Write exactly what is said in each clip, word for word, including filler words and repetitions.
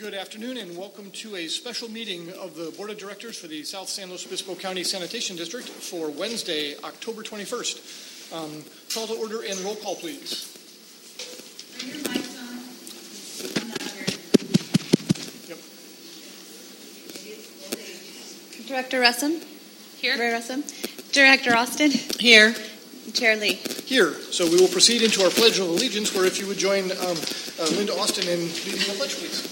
Good afternoon and welcome to a special meeting of the Board of Directors for the South San Luis Obispo County Sanitation District for Wednesday, October twenty-first. Um, call to order and roll call, please. Are your mics on? I'm not hearing. Yep. Director Russum? Here. Ray Russum? Director Austin? Here. Chair Lee? Here. So we will proceed into our Pledge of Allegiance, where if you would join um, uh, Linda Austin in leading the pledge, please.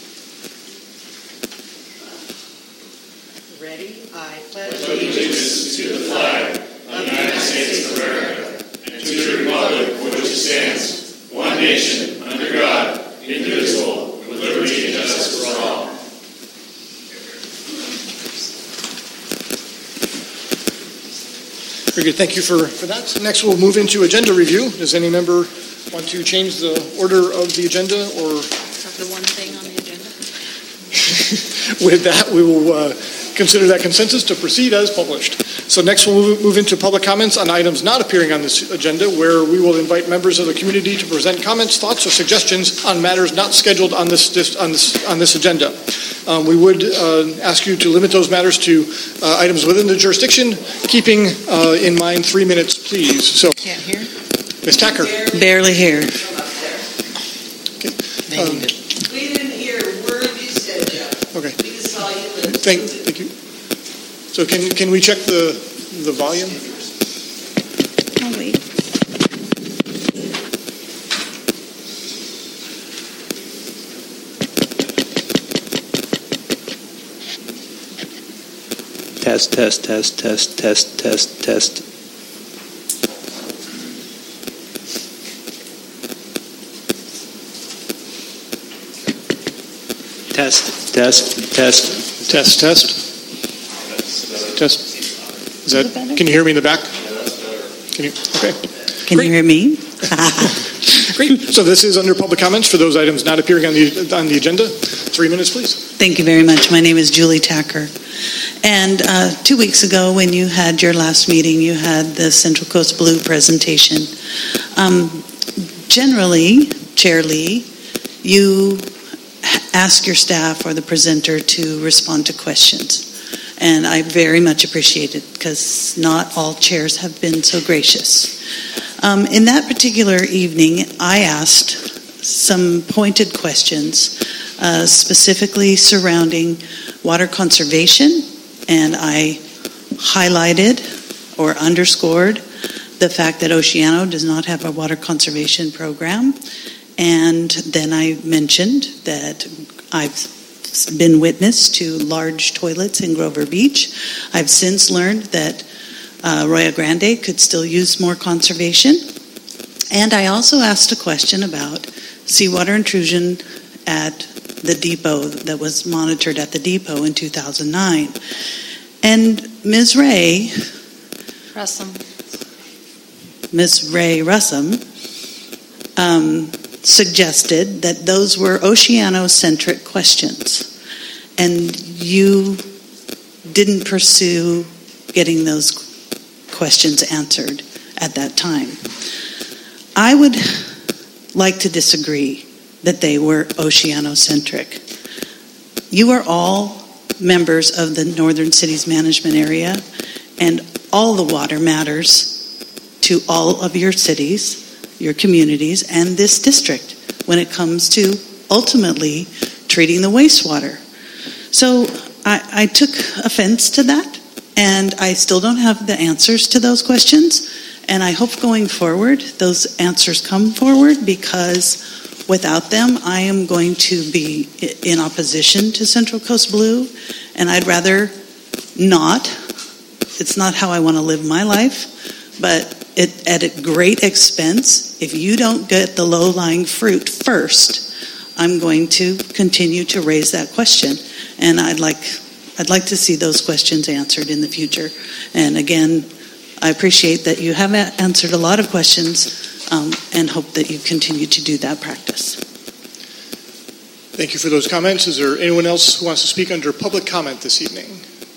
Ready? I pledge allegiance to the flag of the United States of America and to the republic for which it stands, one nation, under God, indivisible, with liberty and justice for all. Very good. Thank you for, for that. Next, we'll move into agenda review. Does any member want to change the order of the agenda or? Have the one thing on the agenda. With that, we will uh, consider that consensus to proceed as published. So next we'll move, move into public comments on items not appearing on this agenda, where we will invite members of the community to present comments, thoughts, or suggestions on matters not scheduled on this, this, on this, on this agenda. Um, we would uh, ask you to limit those matters to uh, items within the jurisdiction, keeping uh, in mind three minutes, please. So, Can't hear. Miz Tacker. Barely hear. Okay. Um, We didn't hear a word you said, Jeff. okay. We just saw you live. Thank, thank you. So can can we check the the volume? Oh, wait. Test, test, test, test, test, test, test. Test, test, test. Test, test. Test. Is that? Can you hear me in the back? Can you? Okay. Can Great. you hear me? Great. So this is under public comments for those items not appearing on the on the agenda. Three minutes, please. Thank you very much. My name is Julie Tacker. And uh, two weeks ago, when you had your last meeting, you had the Central Coast Blue presentation. Um, generally, Chair Lee, you ask your staff or the presenter to respond to questions. And I very much appreciate it because not all chairs have been so gracious. Um, in that particular evening, I asked some pointed questions, uh, specifically surrounding water conservation, and I highlighted or underscored the fact that Oceano does not have a water conservation program. And then I mentioned that I've been witness to large toilets in Grover Beach. I've since learned that uh, Arroyo Grande could still use more conservation. And I also asked a question about seawater intrusion at the depot that was monitored at the depot in two thousand nine. And Miz Ray, Russum. Miz Ray Russum, um, suggested that those were Oceano-centric questions, and you didn't pursue getting those questions answered at that time. I would like to disagree that they were Oceano-centric. You are all members of the Northern Cities Management Area, and all the water matters to all of your cities, your communities, and this district when it comes to ultimately treating the wastewater. So I, I took offense to that, and I still don't have the answers to those questions, and I hope going forward those answers come forward, because without them I am going to be in opposition to Central Coast Blue, and I'd rather not. It's not how I want to live my life, but it, at a great expense. If you don't get the low-lying fruit first, I'm going to continue to raise that question, and I'd like I'd like to see those questions answered in the future. And again, I appreciate that you have answered a lot of questions, um, and hope that you continue to do that practice. Thank you for those comments. Is there anyone else who wants to speak under public comment this evening?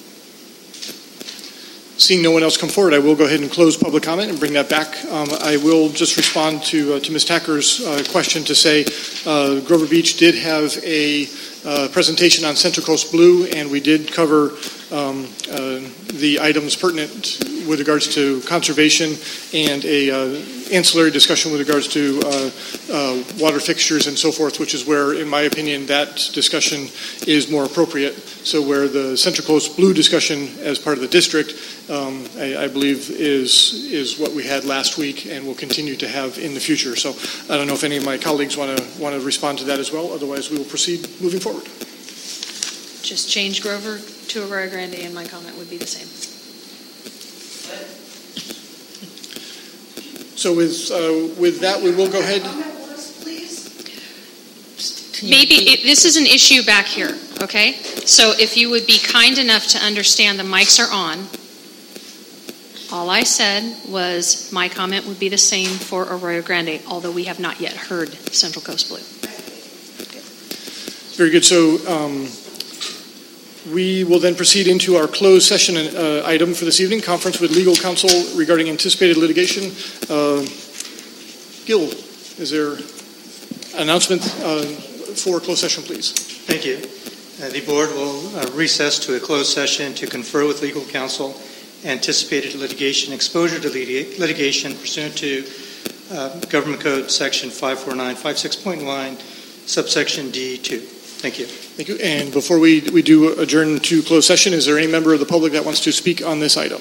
Seeing no one else come forward, I will go ahead and close public comment and bring that back. Um, I will just respond to uh, to Miz Tacker's uh, question to say uh, Grover Beach did have a uh, presentation on Central Coast Blue, and we did cover um, uh, the items pertinent with regards to conservation and a uh, ancillary discussion with regards to uh, uh, water fixtures and so forth, which is where, in my opinion, that discussion is more appropriate. So where the Central Coast Blue discussion as part of the district, um, I, I believe, is is what we had last week and will continue to have in the future. So I don't know if any of my colleagues want to want to respond to that as well. Otherwise, we will proceed moving forward. Just change Grover to Arroyo Grande, and my comment would be the same. So with uh, with that, we will go ahead. Maybe it, this is an issue back here, okay? So if you would be kind enough to understand the mics are on. All I said was my comment would be the same for Arroyo Grande, although we have not yet heard Central Coast Blue. Very good. So um, we will then proceed into our closed session uh, item for this evening, conference with legal counsel regarding anticipated litigation. Uh, Gil, is there an announcement uh, for closed session, please? Thank you. Uh, the board will uh, recess to a closed session to confer with legal counsel anticipated litigation, exposure to lit- litigation pursuant to uh, Government Code Section five forty-nine fifty-six point one, subsection D two. Thank you. Thank you. And before we, we do adjourn to closed session, is there any member of the public that wants to speak on this item?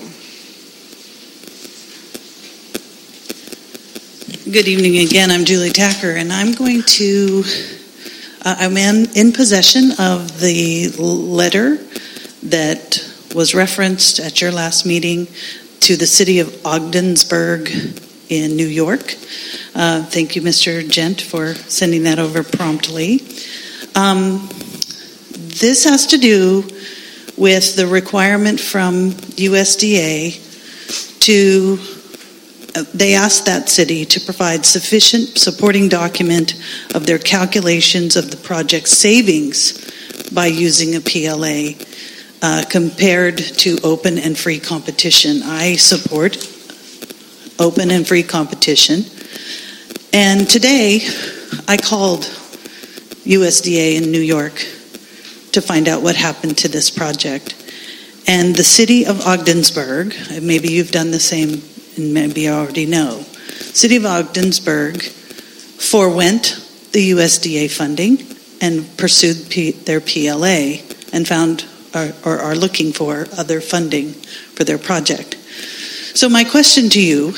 Good evening again. I'm Julie Tacker, and I'm going to, uh, I'm in, in possession of the letter that was referenced at your last meeting to the city of Ogdensburg in New York. Uh, thank you, Mister Gent, for sending that over promptly. Um, this has to do with the requirement from U S D A to, uh, they asked that city to provide sufficient supporting document of their calculations of the project savings by using a P L A uh, compared to open and free competition. I support open and free competition. And today I called U S D A in New York to find out what happened to this project. And the city of Ogdensburg, maybe you've done the same and maybe you already know, city of Ogdensburg forewent the U S D A funding and pursued P- their P L A and found or, or are looking for other funding for their project. So my question to you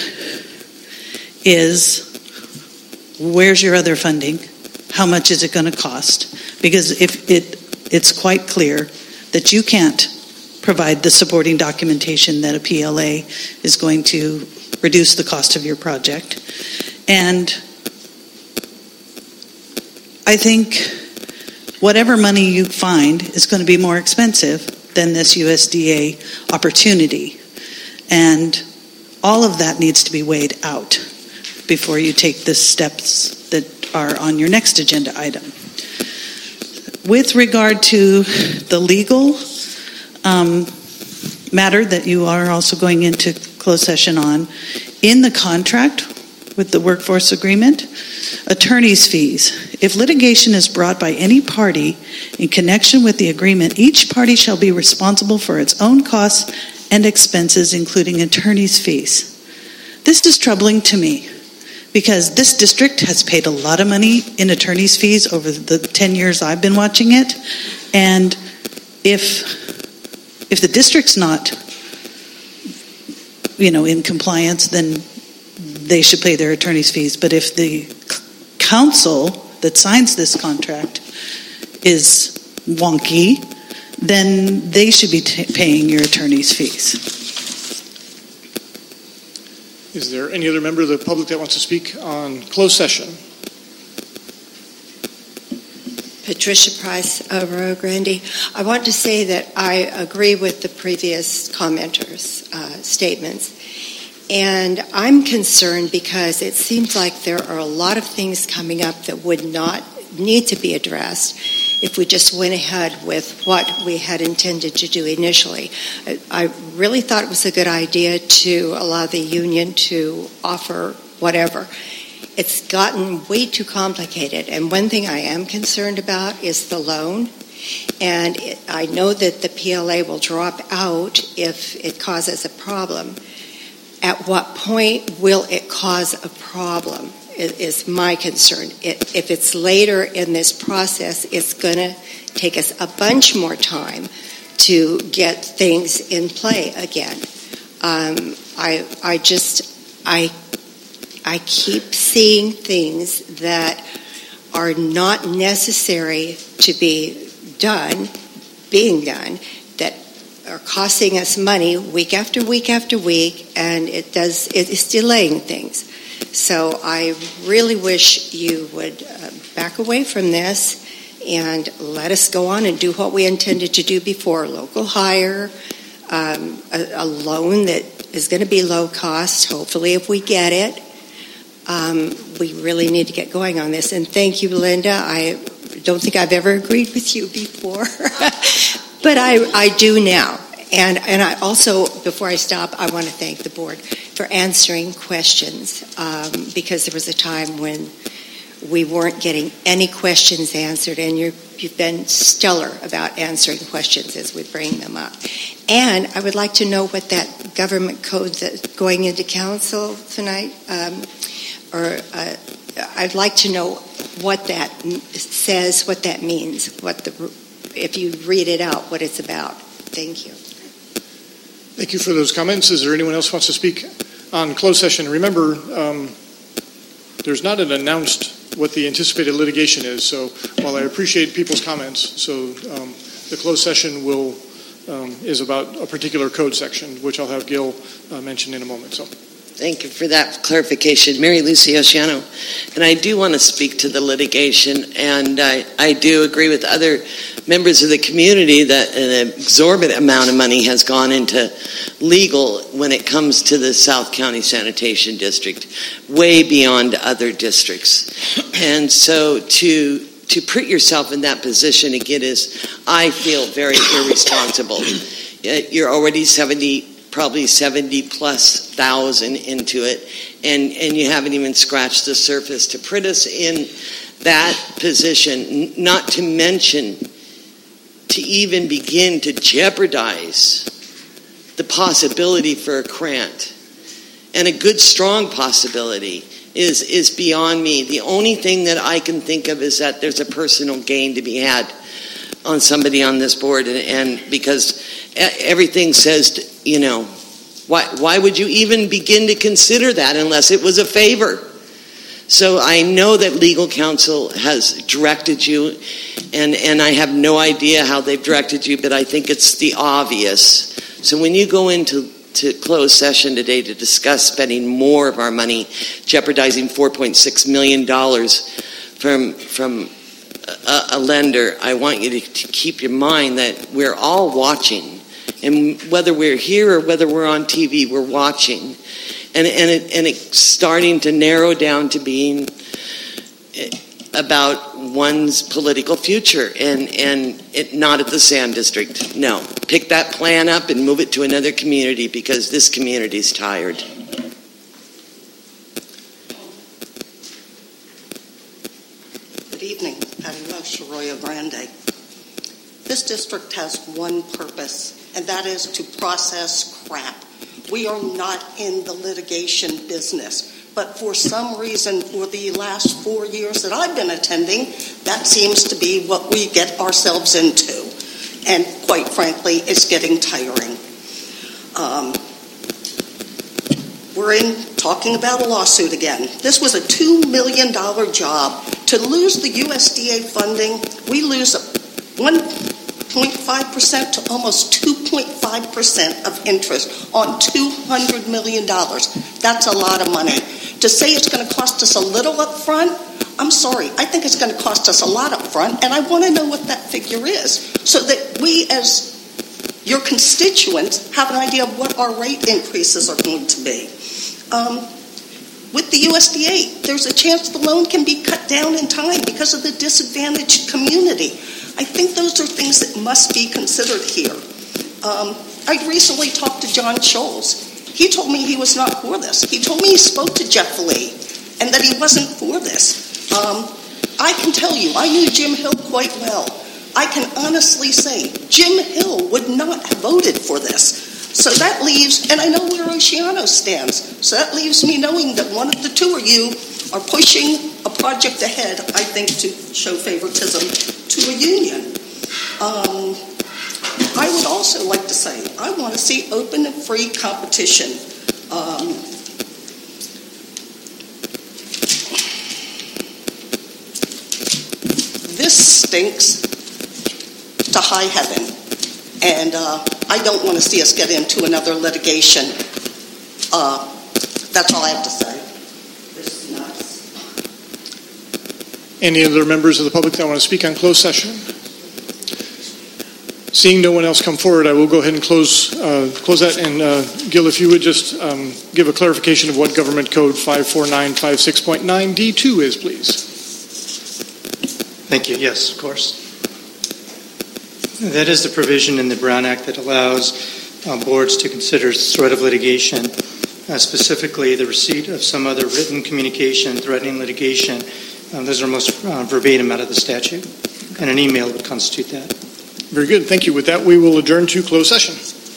is, where's your other funding? How much is it going to cost? Because if it, it's quite clear that you can't provide the supporting documentation that a P L A is going to reduce the cost of your project. And I think whatever money you find is going to be more expensive than this U S D A opportunity. And all of that needs to be weighed out before you take the steps that are on your next agenda item. With regard to the legal um, matter that you are also going into closed session on, in the contract with the workforce agreement, attorney's fees. If litigation is brought by any party in connection with the agreement, each party shall be responsible for its own costs and expenses, including attorney's fees. This is troubling to me, because this district has paid a lot of money in attorney's fees over the ten years I've been watching it. And if if the district's not, you know, in compliance, then they should pay their attorney's fees. But if the council that signs this contract is wonky, then they should be t- paying your attorney's fees. Is there any other member of the public that wants to speak on closed session? Patricia Price, Arroyo Grande. I want to say that I agree with the previous commenters' uh, statements. And I'm concerned because it seems like there are a lot of things coming up that would not need to be addressed if we just went ahead with what we had intended to do initially. I really thought it was a good idea to allow the union to offer whatever. it's gotten way too complicated. And one thing I am concerned about is the loan. And it, I know that the P L A will drop out if it causes a problem. At what point will it cause a problem is, is my concern. It, if it's later in this process, it's going to take us a bunch more time to get things in play again. Um, I, I just, I, I keep seeing things that are not necessary to be done, being done, that are costing us money week after week after week, and it does, it is delaying things. So I really wish you would uh, back away from this and let us go on and do what we intended to do before. Local hire, um, a, a loan that is going to be low cost, hopefully if we get it. Um, we really need to get going on this. And thank you, Linda. I don't think I've ever agreed with you before, but I, I do now. And, and I also, before I stop, I want to thank the board for answering questions, um, because there was a time when we weren't getting any questions answered, and you're, you've been stellar about answering questions as we bring them up. And I would like to know what that government code that's going into council tonight, um, or uh, I'd like to know what that says, what that means, what the, if you read it out, what it's about. Thank you. Thank you for those comments. Is there anyone else who wants to speak on closed session? Remember, um, there's not an announced what the anticipated litigation is. So while I appreciate people's comments, so um, the closed session will um, is about a particular code section, which I'll have Gil uh, mention in a moment. So. Thank you for that clarification. Mary Lucy Oceano. And I do want to speak to the litigation, and I, I do agree with other members of the community that an exorbitant amount of money has gone into legal when it comes to the South County Sanitation District, way beyond other districts. And so to to put yourself in that position again is, I feel, very irresponsible. You're already seventy probably seventy plus thousand into it, and, and you haven't even scratched the surface to put us in that position, not to mention to even begin to jeopardize the possibility for a grant, and a good strong possibility is, is beyond me. The only thing that I can think of is that there's a personal gain to be had on somebody on this board, and, and because everything says, you know, why why would you even begin to consider that unless it was a favor? So I know that legal counsel has directed you, and, and I have no idea how they've directed you, but I think it's the obvious. So when you go into to closed session today to discuss spending more of our money, jeopardizing four point six million dollars from from a, a lender, I want you to, to keep in mind that we're all watching. And whether we're here or whether we're on T V, we're watching. And, and, it, and it's starting to narrow down to being about one's political future, and, and it, not at the Sand District. No. Pick that plan up and move it to another community, because this community's tired. Good evening. Patty Welsh, Arroyo Grande. This district has one purpose, and that is to process crap. We are not in the litigation business, but for some reason, for the last four years that I've been attending, that seems to be what we get ourselves into. And quite frankly, it's getting tiring. Um, we're in talking about a lawsuit again. This was a two million dollars job. To lose the U S D A funding, we lose one point five percent to almost two point five percent of interest on two hundred million dollars. That's a lot of money. To say it's going to cost us a little up front, I'm sorry. I think it's going to cost us a lot up front, and I want to know what that figure is so that we as your constituents have an idea of what our rate increases are going to be. Um, with the U S D A, there's a chance the loan can be cut down in time because of the disadvantaged community. I think those are things that must be considered here. Um, I recently talked to John Scholes. He told me he was not for this. He told me he spoke to Jeff Lee. and that he wasn't for this. Um, I can tell you, I knew Jim Hill quite well. I can honestly say Jim Hill would not have voted for this. So that leaves, and I know where Oceano stands, so that leaves me knowing that one of the two of you are pushing a project ahead, I think, to show favoritism to a union. Um, I would also like to say, I want to see open and free competition. Um, this stinks to high heaven, and uh, I don't want to see us get into another litigation. Uh, that's all I have to say. This is nuts. Any other members of the public that want to speak on closed session? Seeing no one else come forward, I will go ahead and close uh, close that. And uh, Gil, if you would just um, give a clarification of what Government Code five four nine five six point nine D two is, please. Thank you. Yes, of course. That is the provision in the Brown Act that allows uh, boards to consider threat of litigation, uh, specifically the receipt of some other written communication threatening litigation. Um, those are most uh, verbatim out of the statute, and an email would constitute that. Very good. Thank you. With that, we will adjourn to closed session.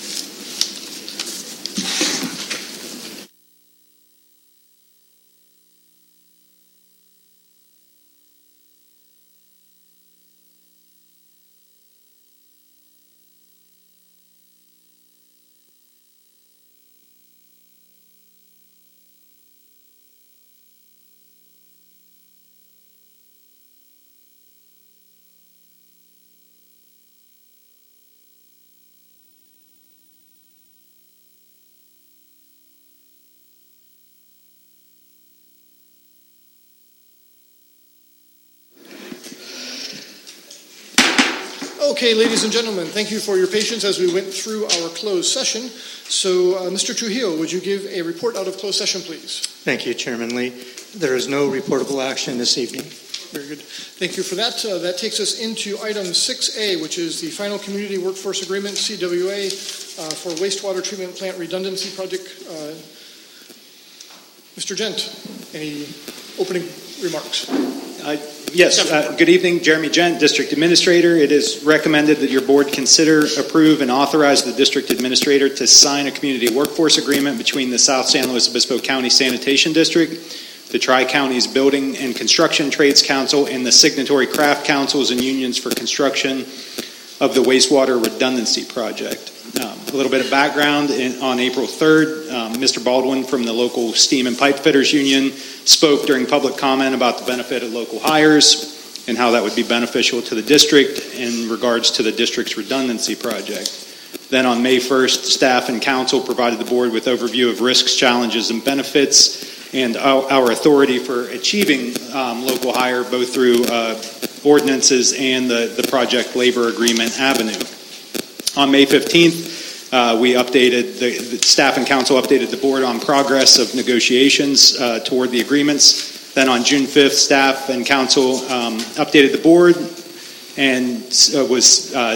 Okay, ladies and gentlemen, thank you for your patience as we went through our closed session. So, uh, Mister Trujillo, would you give a report out of closed session, please? Thank you, Chairman Lee. There is no reportable action this evening. Very good. Thank you for that. Uh, that takes us into item six A, which is the final Community Workforce Agreement, C W A, uh, for wastewater treatment plant redundancy project. Uh, Mister Gent, any opening remarks? Uh, yes, uh, good evening. Jeremy Gent, District Administrator. It is recommended that your board consider, approve, and authorize the District Administrator to sign a community workforce agreement between the South San Luis Obispo County Sanitation District, the Tri-Counties Building and Construction Trades Council, and the signatory craft councils and unions for construction of the wastewater redundancy project. Um, a little bit of background. In, on April third, um, Mister Baldwin from the local Steam and Pipe Fitters Union spoke during public comment about the benefit of local hires and how that would be beneficial to the district in regards to the district's redundancy project. Then on May first, staff and council provided the board with overview of risks, challenges, and benefits, and our, our authority for achieving um, local hire both through uh, ordinances and the, the project labor agreement avenue. On May fifteenth, uh, we updated, the, the staff and council updated the board on progress of negotiations uh, toward the agreements. Then on June fifth, staff and council um, updated the board and uh, was uh,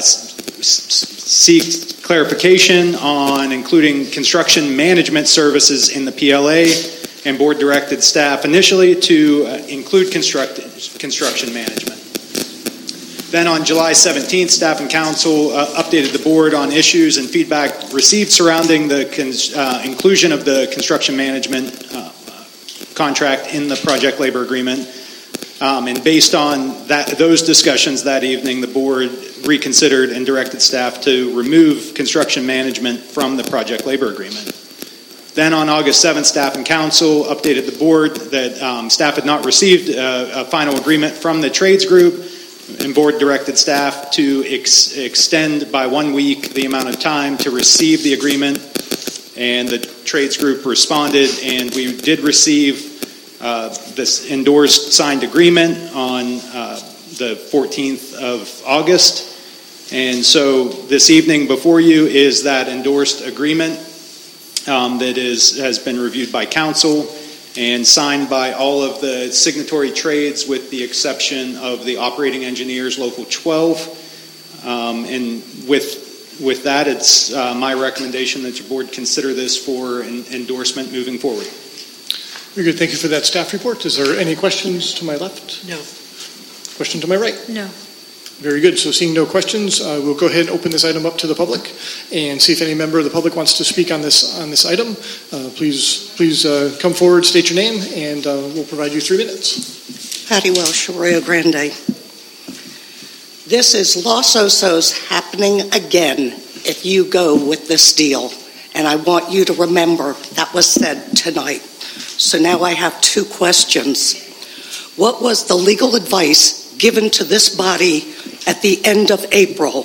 seeked clarification on including construction management services in the P L A, and board directed staff initially to uh, include construct, construction management. Then on July seventeenth, staff and council uh, updated the board on issues and feedback received surrounding the cons- uh, inclusion of the construction management uh, contract in the project labor agreement. Um, and based on that, those discussions that evening, the board reconsidered and directed staff to remove construction management from the project labor agreement. Then on August seventh, staff and council updated the board that um, staff had not received a, a final agreement from the trades group, and board directed staff to ex- extend by one week the amount of time to receive the agreement. And the trades group responded, and we did receive uh, this endorsed signed agreement on uh, the fourteenth of August. And so this evening before you is that endorsed agreement um, that is has been reviewed by council and signed by all of the signatory trades with the exception of the operating engineers, Local twelve. Um, and with with that, it's uh, my recommendation that your board consider this for an endorsement moving forward. Very good. Thank you for that staff report. Is there any questions to my left? No. Question to my right? No. Very good. So seeing no questions, uh, we'll go ahead and open this item up to the public and see if any member of the public wants to speak on this on this item. Uh, please please uh, come forward, state your name, and uh, we'll provide you three minutes. Patty Welsh, Arroyo Grande. This is Los Osos happening again if you go with this deal. And I want you to remember that was said tonight. So now I have two questions. What was the legal advice given to this body at the end of April?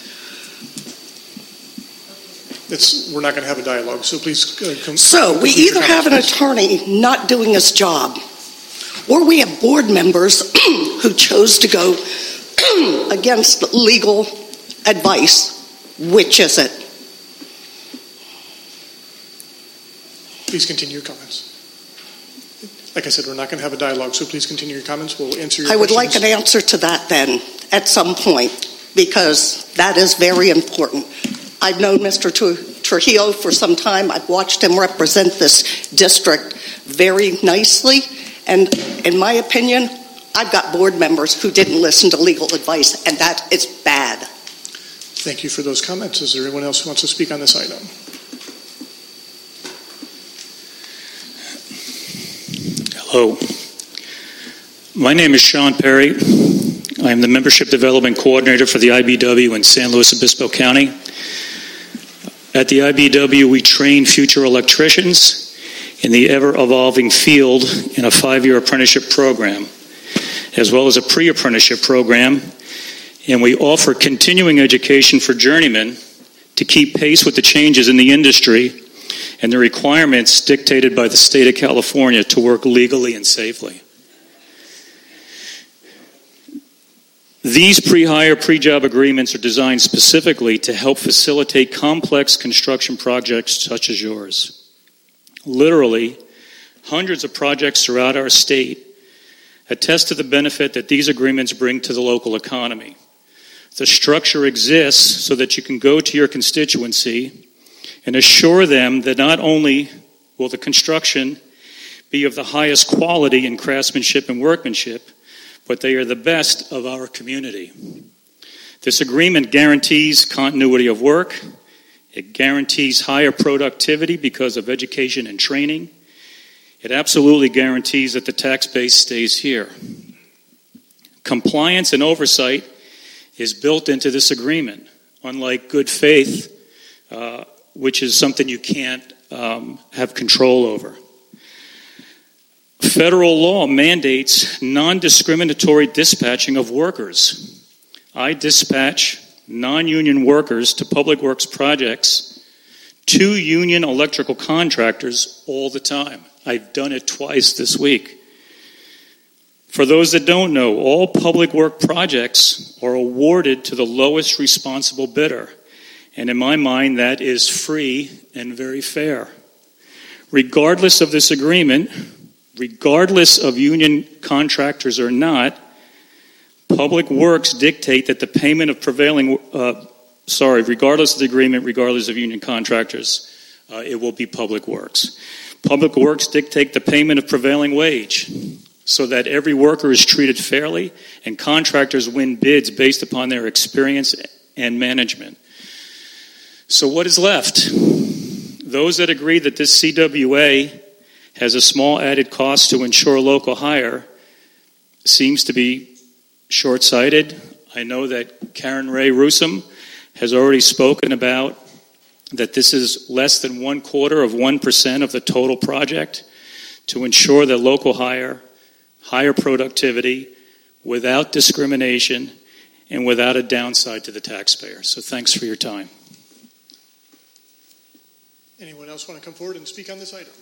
It's, we're not going to have a dialogue, so please uh, come. So we either have an attorney not doing his job, or we have board members who chose to go against legal advice. Which is it? Please continue your comments. Like I said, we're not going to have a dialogue, so please continue your comments. We'll answer your I would questions. like an answer to that then, at some point, because that is very important. I've known Mister Trujillo for some time. I've watched him represent this district very nicely, and in my opinion, I've got board members who didn't listen to legal advice, and that is bad. Thank you for those comments. Is there anyone else who wants to speak on this item? Hello. My name is Sean Perry. I am the Membership Development Coordinator for the I B W in San Luis Obispo County. At the I B W, we train future electricians in the ever-evolving field in a five-year apprenticeship program, as well as a pre-apprenticeship program, and we offer continuing education for journeymen to keep pace with the changes in the industry and the requirements dictated by the state of California to work legally and safely. These pre-hire, pre-job agreements are designed specifically to help facilitate complex construction projects such as yours. Literally, hundreds of projects throughout our state attest to the benefit that these agreements bring to the local economy. The structure exists so that you can go to your constituency and assure them that not only will the construction be of the highest quality in craftsmanship and workmanship, but they are the best of our community. This agreement guarantees continuity of work. It guarantees higher productivity because of education and training. It absolutely guarantees that the tax base stays here. Compliance and oversight is built into this agreement, unlike good faith, uh, which is something you can't um, have control over. Federal law mandates non-discriminatory dispatching of workers. I dispatch non-union workers to public works projects to union electrical contractors all the time. I've done it twice this week. For those that don't know, all public work projects are awarded to the lowest responsible bidder. And in my mind, that is free and very fair. Regardless of this agreement, regardless of union contractors or not, public works dictate that the payment of prevailing, uh, sorry, regardless of the agreement, regardless of union contractors, uh, it will be public works. Public works dictate the payment of prevailing wage so that every worker is treated fairly and contractors win bids based upon their experience and management. So what is left? Those that agree that this C W A has a small added cost to ensure local hire seems to be short-sighted. I know that Karen Ray Russom has already spoken about that this is less than one quarter of one percent of the total project to ensure that local hire, higher productivity, without discrimination, and without a downside to the taxpayer. So thanks for your time. Anyone else want to come forward and speak on this item?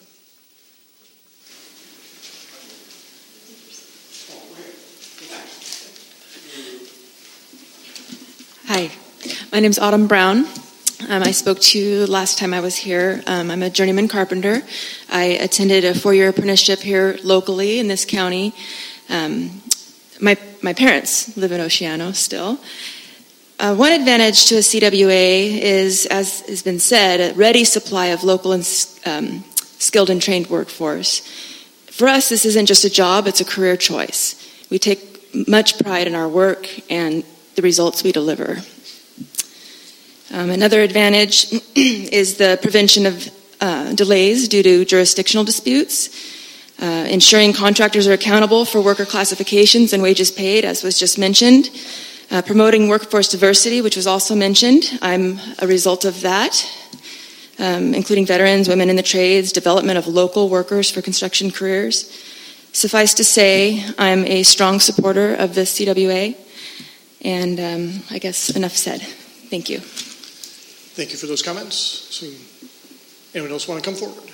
Hi, my name's Autumn Brown. Um, I spoke to you last time I was here. Um, I'm a journeyman carpenter. I attended a four-year apprenticeship here locally in this county. Um, my my parents live in Oceano still. Uh, one advantage to a C W A is, as has been said, a ready supply of local and um, skilled and trained workforce. For us, this isn't just a job, it's a career choice. We take much pride in our work and the results we deliver. Um, another advantage is the prevention of uh, delays due to jurisdictional disputes, uh, ensuring contractors are accountable for worker classifications and wages paid, as was just mentioned, uh, promoting workforce diversity, which was also mentioned. I'm a result of that, um, including veterans, women in the trades, development of local workers for construction careers. Suffice to say, I'm a strong supporter of the C W A, and um, I guess enough said. Thank you. Thank you for those comments. So, anyone else want to come forward?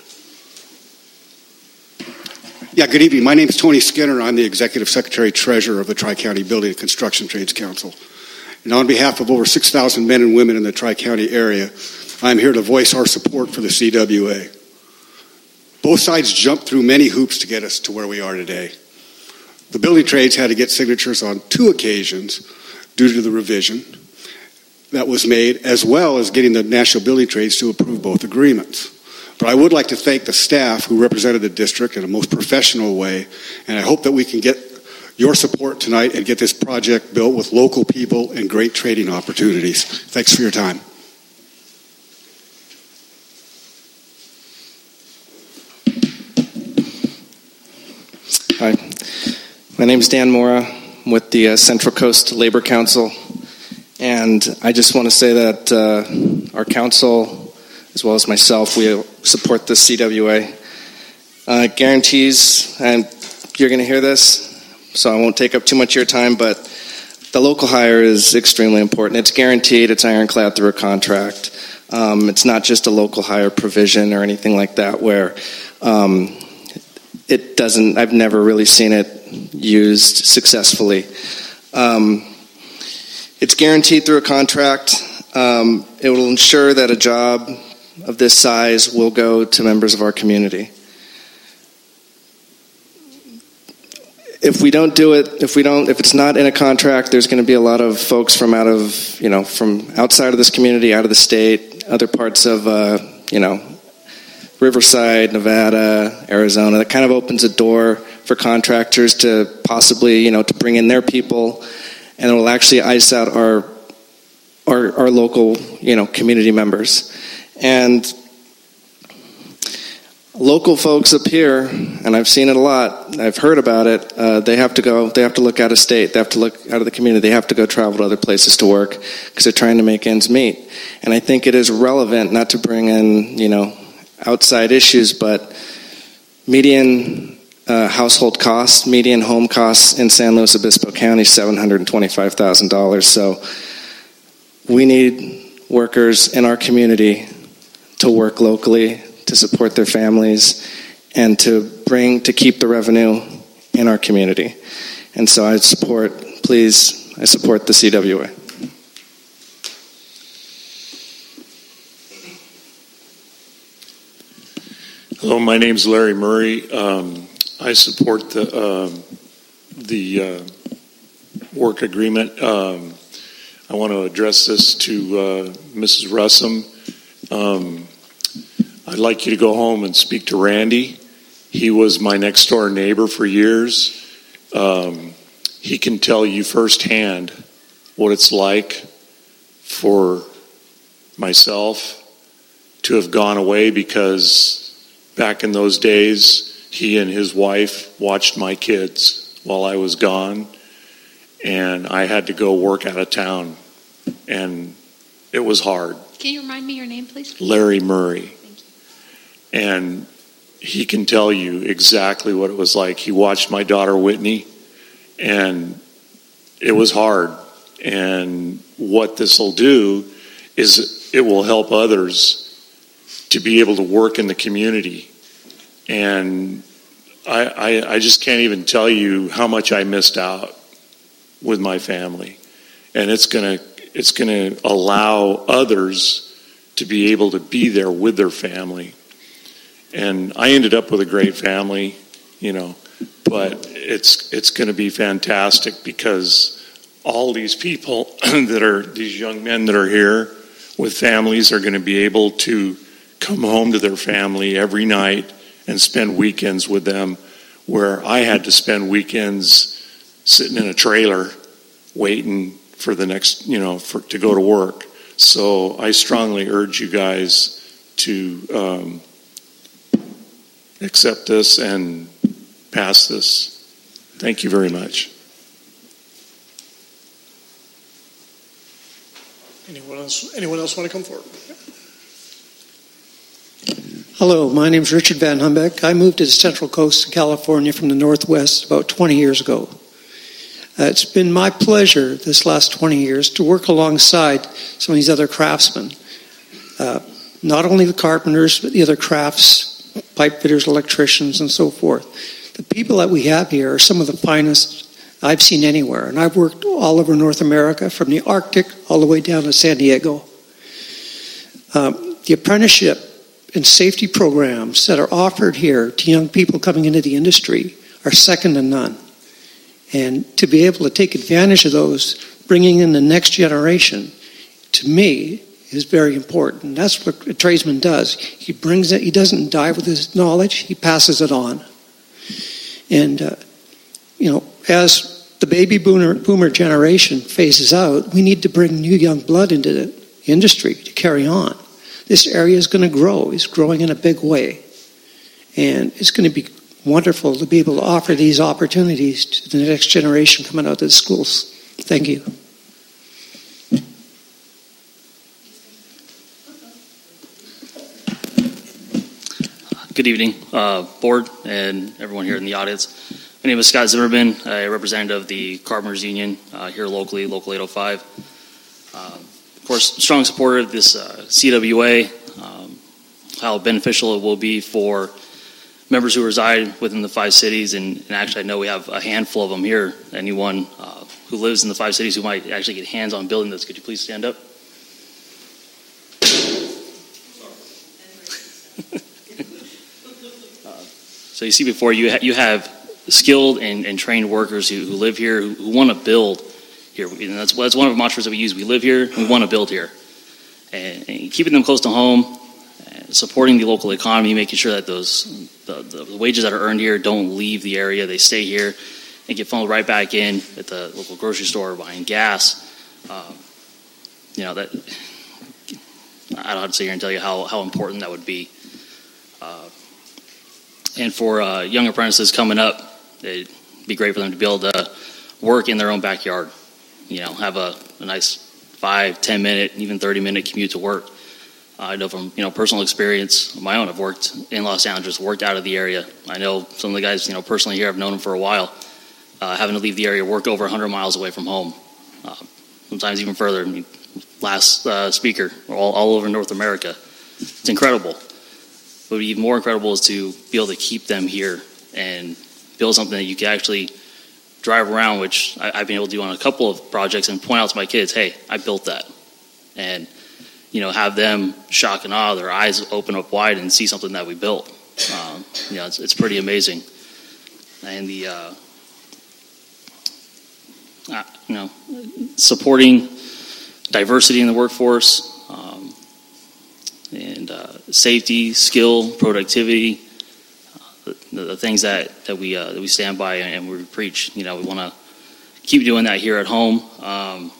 Yeah, good evening. My name is Tony Skinner. I'm the Executive Secretary Treasurer of the Tri-County Building and Construction Trades Council. And on behalf of over six thousand men and women in the Tri-County area, I'm here to voice our support for the C W A. Both sides jumped through many hoops to get us to where we are today. The building trades had to get signatures on two occasions due to the revision that was made, as well as getting the National Building Trades to approve both agreements. But I would like to thank the staff who represented the district in a most professional way, and I hope that we can get your support tonight and get this project built with local people and great trading opportunities. Thanks for your time. Hi, my name is Dan Mora. I'm with the uh, Central Coast Labor Council, and I just want to say that uh, our council, as well as myself, we support the C W A. Uh, guarantees, and you're going to hear this, so I won't take up too much of your time, but the local hire is extremely important. It's guaranteed, it's ironclad through a contract. Um, it's not just a local hire provision or anything like that where um, it doesn't, I've never really seen it used successfully. Um, it's guaranteed through a contract. Um, it will ensure that a job of this size will go to members of our community. If we don't do it, if we don't, if it's not in a contract, there's going to be a lot of folks from out of, you know, from outside of this community, out of the state, other parts of, uh, you know, Riverside, Nevada, Arizona. That kind of opens a door for contractors to possibly, you know, to bring in their people, and it will actually ice out our our, our local, you know, community members. And local folks up here, and I've seen it a lot, I've heard about it, uh, they have to go, they have to look out of state, they have to look out of the community, they have to go travel to other places to work because they're trying to make ends meet. And I think it is relevant not to bring in, you know, outside issues, but median uh, household costs, median home costs in San Luis Obispo County, seven hundred twenty-five thousand dollars. So we need workers in our community to work locally, to support their families, and to bring, to keep the revenue in our community. And so I support, please, I support the C W A. Hello, my name's Larry Murray. Um, I support the um, the uh, work agreement. Um, I want to address this to uh, Missus Russum. Um, I'd like you to go home and speak to Randy. He was my next door neighbor for years. Um, he can tell you firsthand what it's like for myself to have gone away, because back in those days, he and his wife watched my kids while I was gone, and I had to go work out of town, and it was hard. Can you remind me your name, please? Larry Murray. And he can tell you exactly what it was like. He watched my daughter Whitney, and it was hard. And what this will do is it will help others to be able to work in the community. And I, I, I just can't even tell you how much I missed out with my family. And it's gonna it's gonna allow others to be able to be there with their family. And I ended up with a great family, you know, but it's it's going to be fantastic, because all these people that are, these young men that are here with families, are going to be able to come home to their family every night and spend weekends with them where I had to spend weekends sitting in a trailer waiting for the next, you know, for, to go to work. So I strongly urge you guys to um, accept this and pass this. Thank you very much. Anyone else? Anyone else want to come forward? Hello, my name is Richard Van Humbeck. I moved to the Central Coast of California from the Northwest about twenty years ago. Uh, it's been my pleasure this last twenty years to work alongside some of these other craftsmen. Uh, not only the carpenters, but the other crafts, pipe fitters, electricians, and so forth. The people that we have here are some of the finest I've seen anywhere. And I've worked all over North America, from the Arctic all the way down to San Diego. Um, the apprenticeship and safety programs that are offered here to young people coming into the industry are second to none. And to be able to take advantage of those, bringing in the next generation, to me, is very important. That's what a tradesman does. He brings it, he doesn't die with his knowledge, he passes it on. And, uh, you know, as the baby boomer, boomer generation phases out, we need to bring new young blood into the industry to carry on. This area is going to grow. It's growing in a big way. And it's going to be wonderful to be able to offer these opportunities to the next generation coming out of the schools. Thank you. Good evening, uh, board and everyone here in the audience. My name is Scott Zimmerman, a representative of the Carpenters Union uh, here locally, Local eight oh five. Um, of course, strong supporter of this uh, C W A, um, how beneficial it will be for members who reside within the five cities, and, and actually I know we have a handful of them here. Anyone uh, who lives in the five cities who might actually get hands on building this, could you please stand up? uh, so you see before you, ha- you have skilled and, and trained workers who, who live here, who, who want to build here. And that's, that's one of the mantras that we use. We live here, we want to build here. And, and keeping them close to home, supporting the local economy, making sure that those the, the wages that are earned here don't leave the area, they stay here and get funneled right back in at the local grocery store, buying gas. Um, you know, that I don't have to sit here and tell you how, how important that would be. Uh, and for uh, young apprentices coming up, it'd be great for them to be able to work in their own backyard. You know, have a, a nice five, ten minute, even thirty minute commute to work. I know from you know personal experience of my own. I've worked in Los Angeles, worked out of the area. I know some of the guys you know personally here. I've known them for a while. Uh, having to leave the area, work over one hundred miles away from home, uh, sometimes even further. I mean, last uh, speaker, all, all over North America. It's incredible. What would be even more incredible is to be able to keep them here and build something that you can actually drive around, which I, I've been able to do on a couple of projects, and point out to my kids, "Hey, I built that," and you know, have them shock and awe, their eyes open up wide and see something that we built. Um, you know, it's, it's pretty amazing. And the, uh, uh, you know, supporting diversity in the workforce, um, and uh, safety, skill, productivity, uh, the, the things that, that we uh, that we stand by and we preach. You know, we want to keep doing that here at home. Um,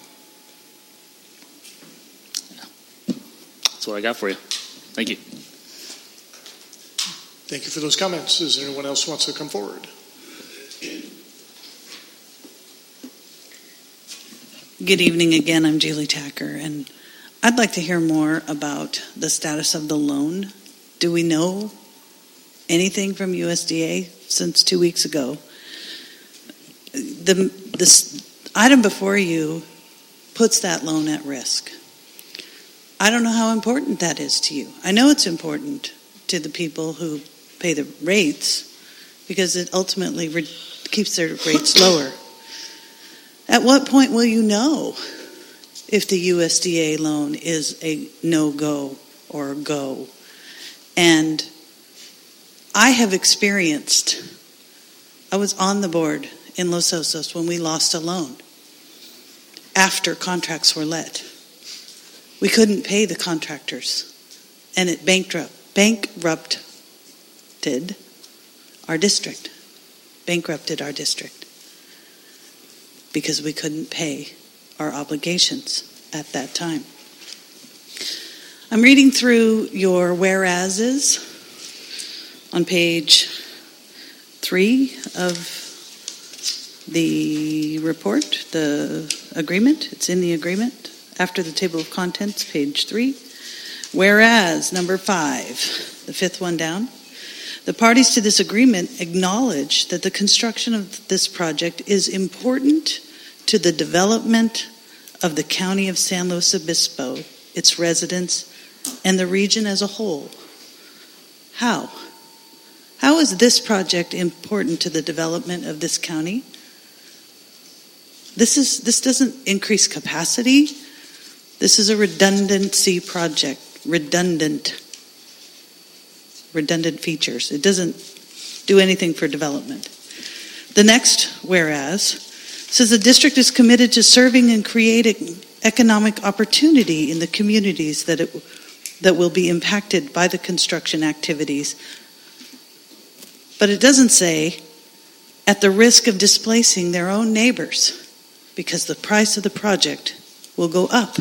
That's what I got for you. Thank you. Thank you for those comments. Is there anyone else who wants to come forward? Good evening again. I'm Julie Tacker, and I'd like to hear more about the status of the loan. Do we know anything from U S D A since two weeks ago? The this item before you puts that loan at risk. I don't know how important that is to you. I know it's important to the people who pay the rates because it ultimately re- keeps their rates lower. At what point will you know if the U S D A loan is a no-go or a go? And I have experienced, I was on the board in Los Osos when we lost a loan after contracts were let. We couldn't pay the contractors, and it bankrupt, bankrupted our district. bankrupted our district because we couldn't pay our obligations at that time. I'm reading through your whereases on page three of the report, the agreement. It's in the agreement after the table of contents, page three. Whereas, number five, the fifth one down, the parties to this agreement acknowledge that the construction of this project is important to the development of the county of San Luis Obispo, its residents, and the region as a whole. How? How is this project important to the development of this county? This is this doesn't increase capacity. This is a redundancy project. Redundant. Redundant features. It doesn't do anything for development. The next whereas says the district is committed to serving and creating economic opportunity in the communities that it that will be impacted by the construction activities. But it doesn't say at the risk of displacing their own neighbors, because the price of the project will go up.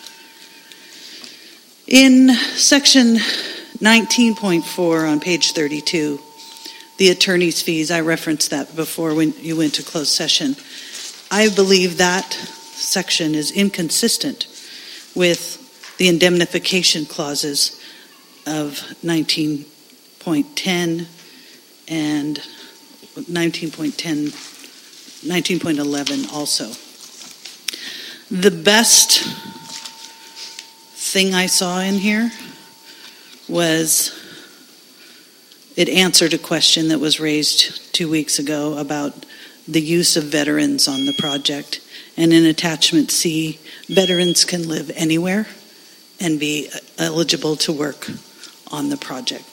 In section nineteen point four on page thirty-two, the attorney's fees, I referenced that before when you went to closed session. I believe that section is inconsistent with the indemnification clauses of nineteen point ten and nineteen point ten, nineteen point eleven also. The best thing I saw in here was it answered a question that was raised two weeks ago about the use of veterans on the project. And in attachment C, veterans can live anywhere and be eligible to work on the project.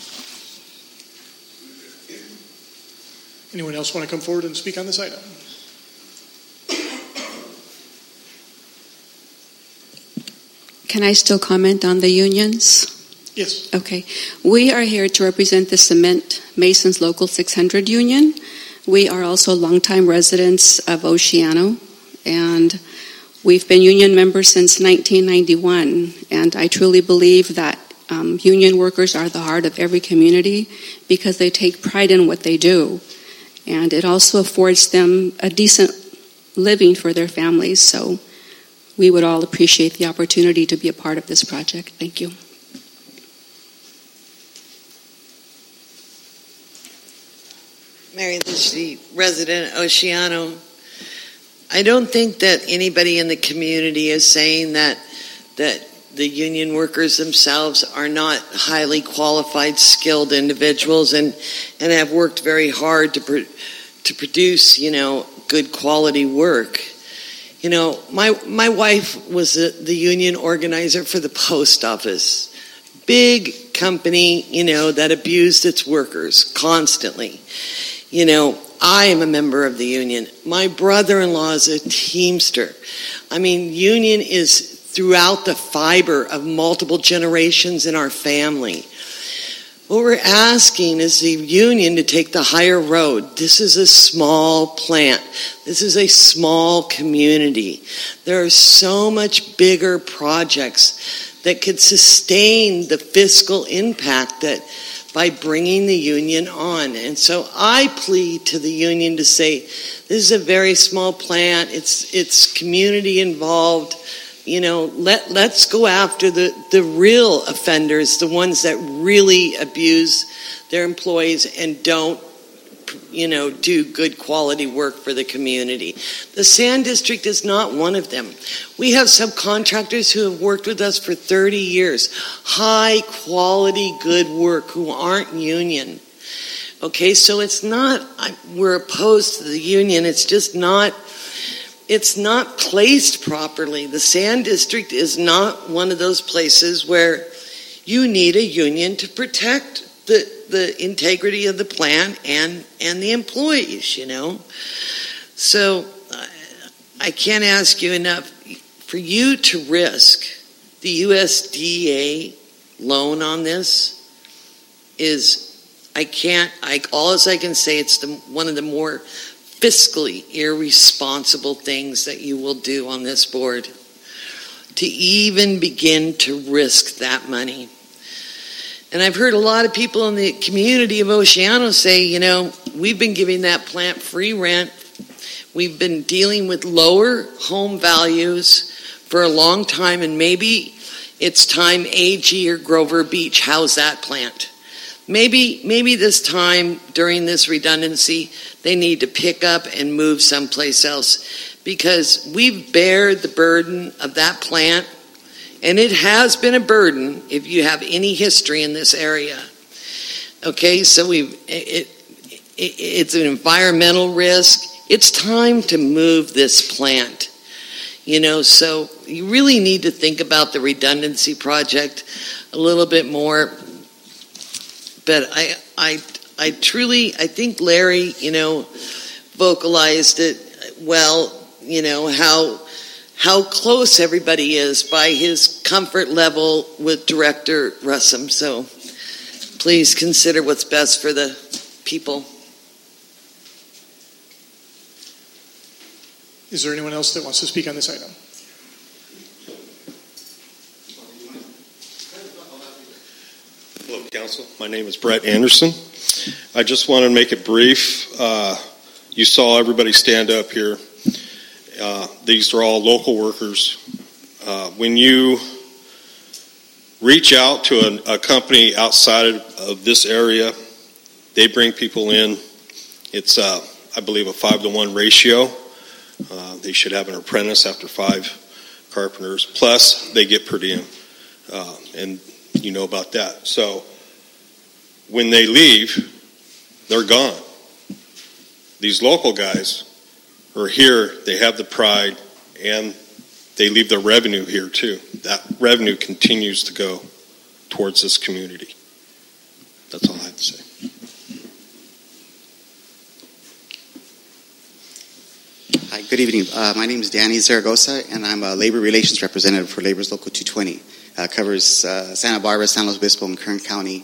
Anyone else want to come forward and speak on this item? Can I still comment on the unions? Yes. Okay. We are here to represent the Cement Masons Local six hundred union. We are also longtime residents of Oceano, and we've been union members since nineteen ninety-one, and I truly believe that um, union workers are the heart of every community because they take pride in what they do, and it also affords them a decent living for their families, so we would all appreciate the opportunity to be a part of this project. Thank you. Mary Lucy, resident Oceano. I don't think that anybody in the community is saying that that the union workers themselves are not highly qualified, skilled individuals and, and have worked very hard to pro- to produce, you know, good quality work. You know, my my wife was the, the union organizer for the post office. Big company, you know, that abused its workers constantly. You know, I am a member of the union. My brother-in-law is a Teamster. I mean, union is throughout the fiber of multiple generations in our family. What we're asking is the union to take the higher road. This is a small plant. This is a small community. There are so much bigger projects that could sustain the fiscal impact that by bringing the union on. And so I plead to the union to say, this is a very small plant. It's it's community involved. You know, let, let's go after the, the real offenders, the ones that really abuse their employees and don't, you know, do good quality work for the community. The Sand District is not one of them. We have subcontractors who have worked with us for thirty years. High quality, good work who aren't union. Okay, so it's not, we're opposed to the union. It's just not, it's not placed properly. The Sand District is not one of those places where you need a union to protect the the integrity of the plant and, and the employees, you know. So uh, I can't ask you enough. For you to risk the U S D A loan on this is I can't, I, all as I can say, it's the, one of the more fiscally irresponsible things that you will do on this board, to even begin to risk that money. And I've heard a lot of people in the community of Oceano say, you know, we've been giving that plant free rent. We've been dealing with lower home values for a long time, and maybe it's time A G or Grover Beach house that plant. Maybe, maybe this time during this redundancy, they need to pick up and move someplace else, because we bear the burden of that plant. And it has been a burden if you have any history in this area. Okay, so we've, it, it, it's an environmental risk. It's time to move this plant. You know, so you really need to think about the redundancy project a little bit more. But I, I, I truly, I think Larry, you know, vocalized it well, you know, how how close everybody is by his comfort level with Director Russum. So please consider what's best for the people. Is there anyone else that wants to speak on this item? Hello, Council. My name is Brett Anderson. I just want to make it brief. Uh, you saw everybody stand up here. Uh, these are all local workers. Uh, when you reach out to a, a company outside of, of this area, they bring people in. It's, uh, I believe, a five to one ratio. Uh, they should have an apprentice after five carpenters. Plus, they get per diem. Uh, and you know about that. So when they leave, they're gone. These local guys are here, they have the pride, and they leave the revenue here too. That revenue continues to go towards this community. That's all I have to say. Hi, good evening. Uh, my name is Danny Zaragoza, and I'm a labor relations representative for Labor's Local two twenty. Uh, covers uh, Santa Barbara, San Luis Obispo, and Kern County.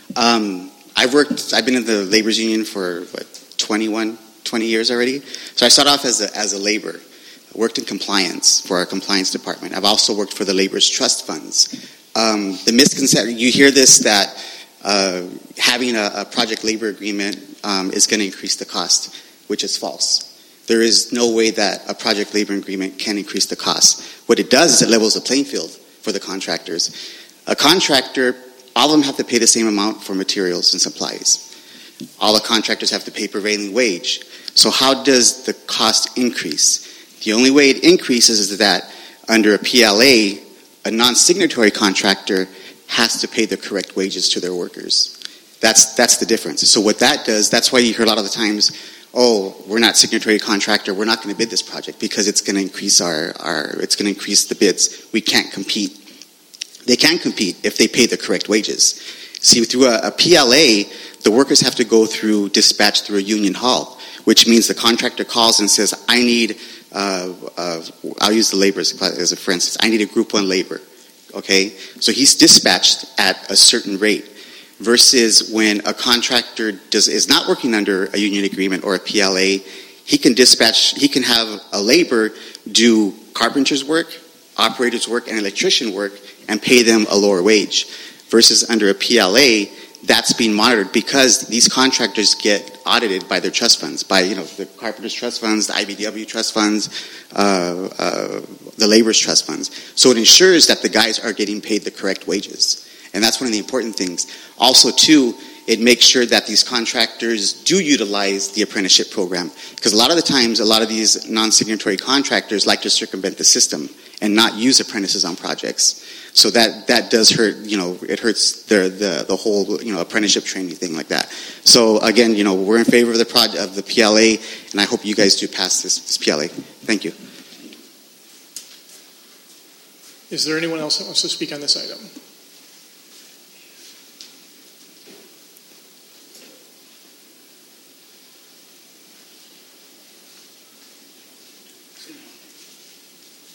Um, I've worked. I've been in the labor's union for what, twenty-one, twenty years already. So I started off as a, as a laborer. I worked in compliance for our compliance department. I've also worked for the labor's trust funds. Um, the misconception, you hear this, that uh, having a, a project labor agreement um, is going to increase the cost, which is false. There is no way that a project labor agreement can increase the cost. What it does is it levels the playing field for the contractors. A contractor, all of them have to pay the same amount for materials and supplies. All the contractors have to pay prevailing wage. So how does the cost increase? The only way it increases is that under a P L A, a non-signatory contractor has to pay the correct wages to their workers. That's that's the difference. So what that does, that's why you hear a lot of the times, oh, we're not signatory contractor, we're not going to bid this project because it's going to increase our, our it's going to increase the bids. We can't compete. They can compete if they pay the correct wages. See, through a, a P L A, the workers have to go through dispatch through a union hall, which means the contractor calls and says, I need, uh, uh, I'll use the labor as, as a for instance, I need a group one labor, okay? So he's dispatched at a certain rate. Versus when a contractor does, is not working under a union agreement or a P L A, he can dispatch, he can have a labor do carpenter's work, operator's work, and electrician work and pay them a lower wage. Versus under a P L A, that's being monitored because these contractors get audited by their trust funds, by you know the carpenter's trust funds, the I B W trust funds, uh, uh, the labor's trust funds. So it ensures that the guys are getting paid the correct wages. And that's one of the important things. Also, too, it makes sure that these contractors do utilize the apprenticeship program. Because a lot of the times, a lot of these non-signatory contractors like to circumvent the system and not use apprentices on projects. So that, that does hurt, you know, it hurts the, the, the whole, you know, apprenticeship training thing like that. So again, you know, we're in favor of the project, of the P L A, and I hope you guys do pass this, this P L A. Thank you. Is there anyone else that wants to speak on this item?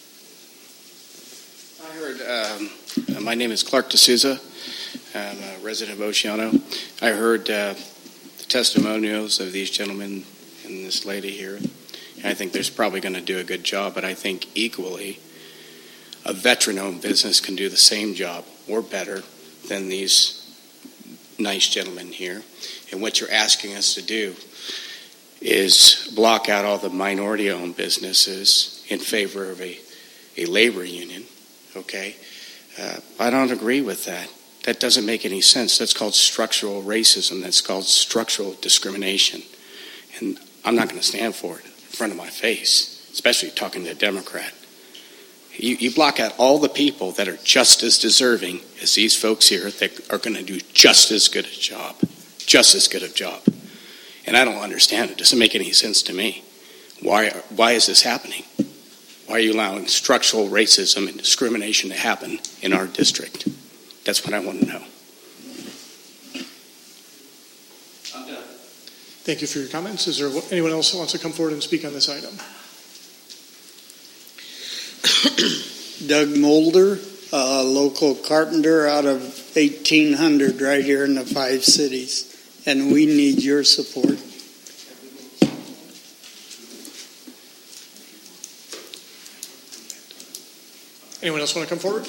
I heard, um, my name is Clark D'Souza. I'm a resident of Oceano. I heard uh, the testimonials of these gentlemen and this lady here. And I think they're probably going to do a good job, but I think equally a veteran-owned business can do the same job or better than these nice gentlemen here. And what you're asking us to do is block out all the minority-owned businesses in favor of a, a labor union, okay? Uh, I don't agree with that. That doesn't make any sense. That's called structural racism. That's called structural discrimination. And I'm not going to stand for it in front of my face, especially talking to a Democrat. You, you block out all the people that are just as deserving as these folks here that are going to do just as good a job, just as good a job. And I don't understand it. It doesn't make any sense to me. Why, why is this happening? Why are you allowing structural racism and discrimination to happen in our district? That's what I want to know. I'm done. Thank you for your comments. Is there anyone else who wants to come forward and speak on this item? Doug Mulder, a local carpenter out of eighteen hundred right here in the Five Cities. And we need your support. Anyone else want to come forward?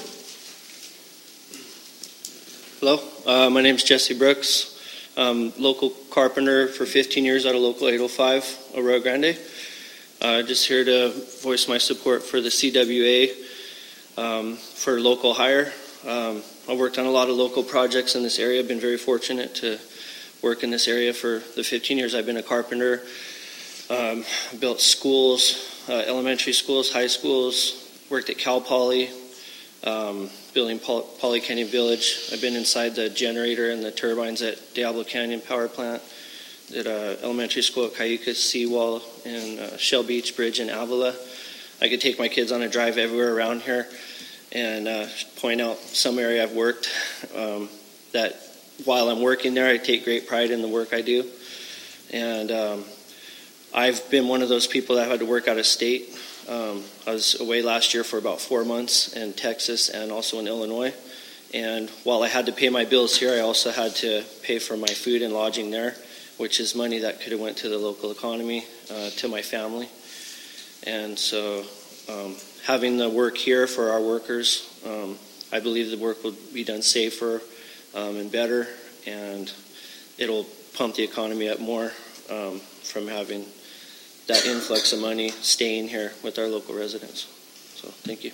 Hello, uh, my name is Jesse Brooks. Um, local carpenter for fifteen years out of local eight oh five, Arroyo Grande. Uh, just here to voice my support for the C W A um, for local hire. Um, I've worked on a lot of local projects in this area. I've been very fortunate to work in this area for the fifteen years I've been a carpenter. Um, built schools, uh, elementary schools, high schools, worked at Cal Poly, um, building Poly, Poly Canyon Village. I've been inside the generator and the turbines at Diablo Canyon Power Plant. Did a elementary school at Cayucas, Seawall, and uh, Shell Beach Bridge in Avila. I could take my kids on a drive everywhere around here and uh, point out some area I've worked um, that while I'm working there, I take great pride in the work I do. And um, I've been one of those people that had to work out of state. Um, I was away last year for about four months in Texas and also in Illinois. And while I had to pay my bills here, I also had to pay for my food and lodging there, which is money that could have went to the local economy, uh, to my family. And so um, having the work here for our workers, um, I believe the work will be done safer um, and better, and it'll pump the economy up more um, from having that influx of money staying here with our local residents. So thank you.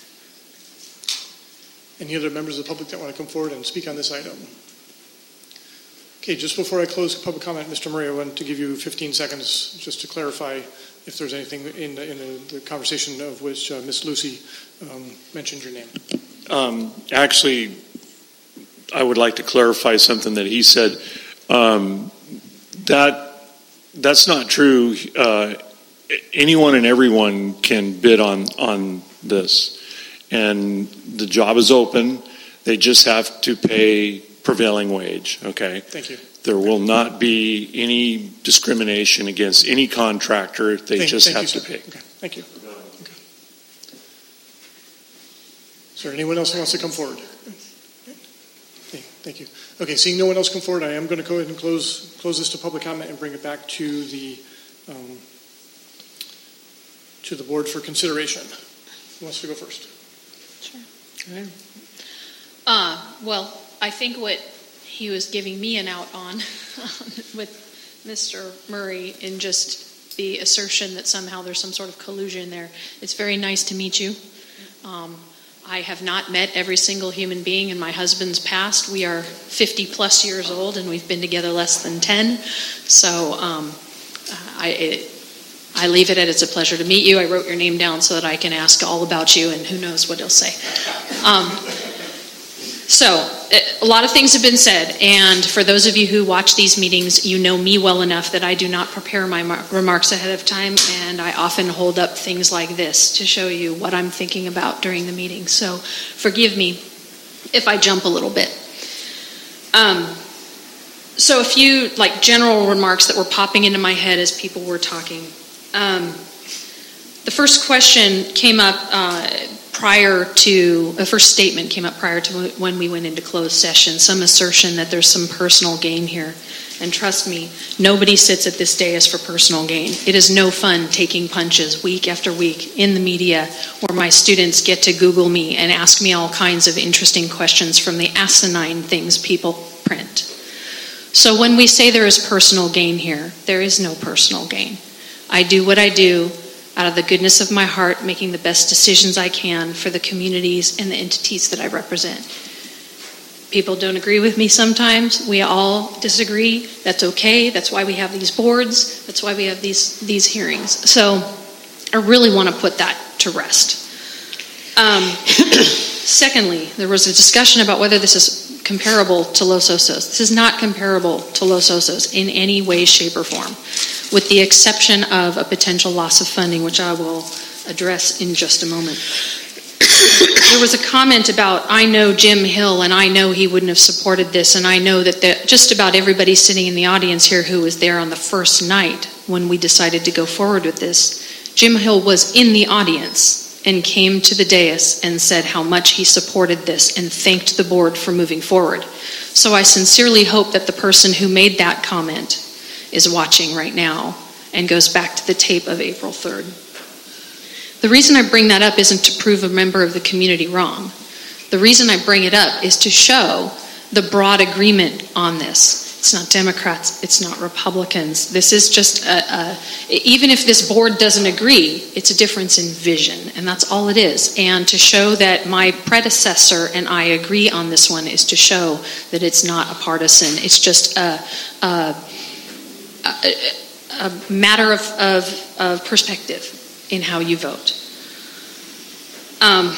Any other members of the public that want to come forward and speak on this item? Okay, just before I close public comment, Mister Murray, I want to give you fifteen seconds just to clarify if there's anything in the, in the, the conversation of which uh, Miz Lucy um, mentioned your name. Um, actually, I would like to clarify something that he said. Um, that that's not true. Uh, anyone and everyone can bid on on this, and the job is open. They just have to pay prevailing wage. Okay. Thank you. There will not be any discrimination against any contractor. They thank, just thank have you, to sir. pay. Okay. Thank you. Okay. Is there anyone else who wants to come forward? Okay. Thank you. Okay. Seeing no one else come forward, I am going to go ahead and close close this to public comment and bring it back to the um, to the board for consideration. Who wants to go first? Sure. Okay. Uh, well, I think what he was giving me an out on with Mister Murray in just the assertion that somehow there's some sort of collusion there. It's very nice to meet you. Um, I have not met every single human being in my husband's past. We are fifty plus years old and we've been together less than ten. So um, I, it, I leave it at it's a pleasure to meet you. I wrote your name down so that I can ask all about you and who knows what he'll say. Um, So, a lot of things have been said, and for those of you who watch these meetings, you know me well enough that I do not prepare my mar- remarks ahead of time, and I often hold up things like this to show you what I'm thinking about during the meeting. So, forgive me if I jump a little bit. Um, so, a few like general remarks that were popping into my head as people were talking. Um, the first question came up uh, prior to, the first statement came up prior to when we went into closed session, some assertion that there's some personal gain here. And trust me, nobody sits at this dais for personal gain. It is no fun taking punches week after week in the media where my students get to Google me and ask me all kinds of interesting questions from the asinine things people print. So when we say there is personal gain here, there is no personal gain. I do what I do out of the goodness of my heart, making the best decisions I can for the communities and the entities that I represent. People don't agree with me sometimes. We all disagree. That's okay. That's why we have these boards. That's why we have these, these hearings. So I really want to put that to rest. Um, secondly, there was a discussion about whether this is comparable to Los Osos. This is not comparable to Los Osos in any way, shape, or form, with the exception of a potential loss of funding, which I will address in just a moment. There was a comment about, I know Jim Hill, and I know he wouldn't have supported this, and I know that the, just about everybody sitting in the audience here who was there on the first night when we decided to go forward with this, Jim Hill was in the audience and came to the dais and said how much he supported this and thanked the board for moving forward. So I sincerely hope that the person who made that comment is watching right now and goes back to the tape of April third. The reason I bring that up isn't to prove a member of the community wrong. The reason I bring it up is to show the broad agreement on this. It's not Democrats, it's not Republicans. This is just, a, a, even if this board doesn't agree, it's a difference in vision, and that's all it is. And to show that my predecessor and I agree on this one is to show that it's not a partisan. It's just a, a, a, a matter of, of, of perspective in how you vote. Um,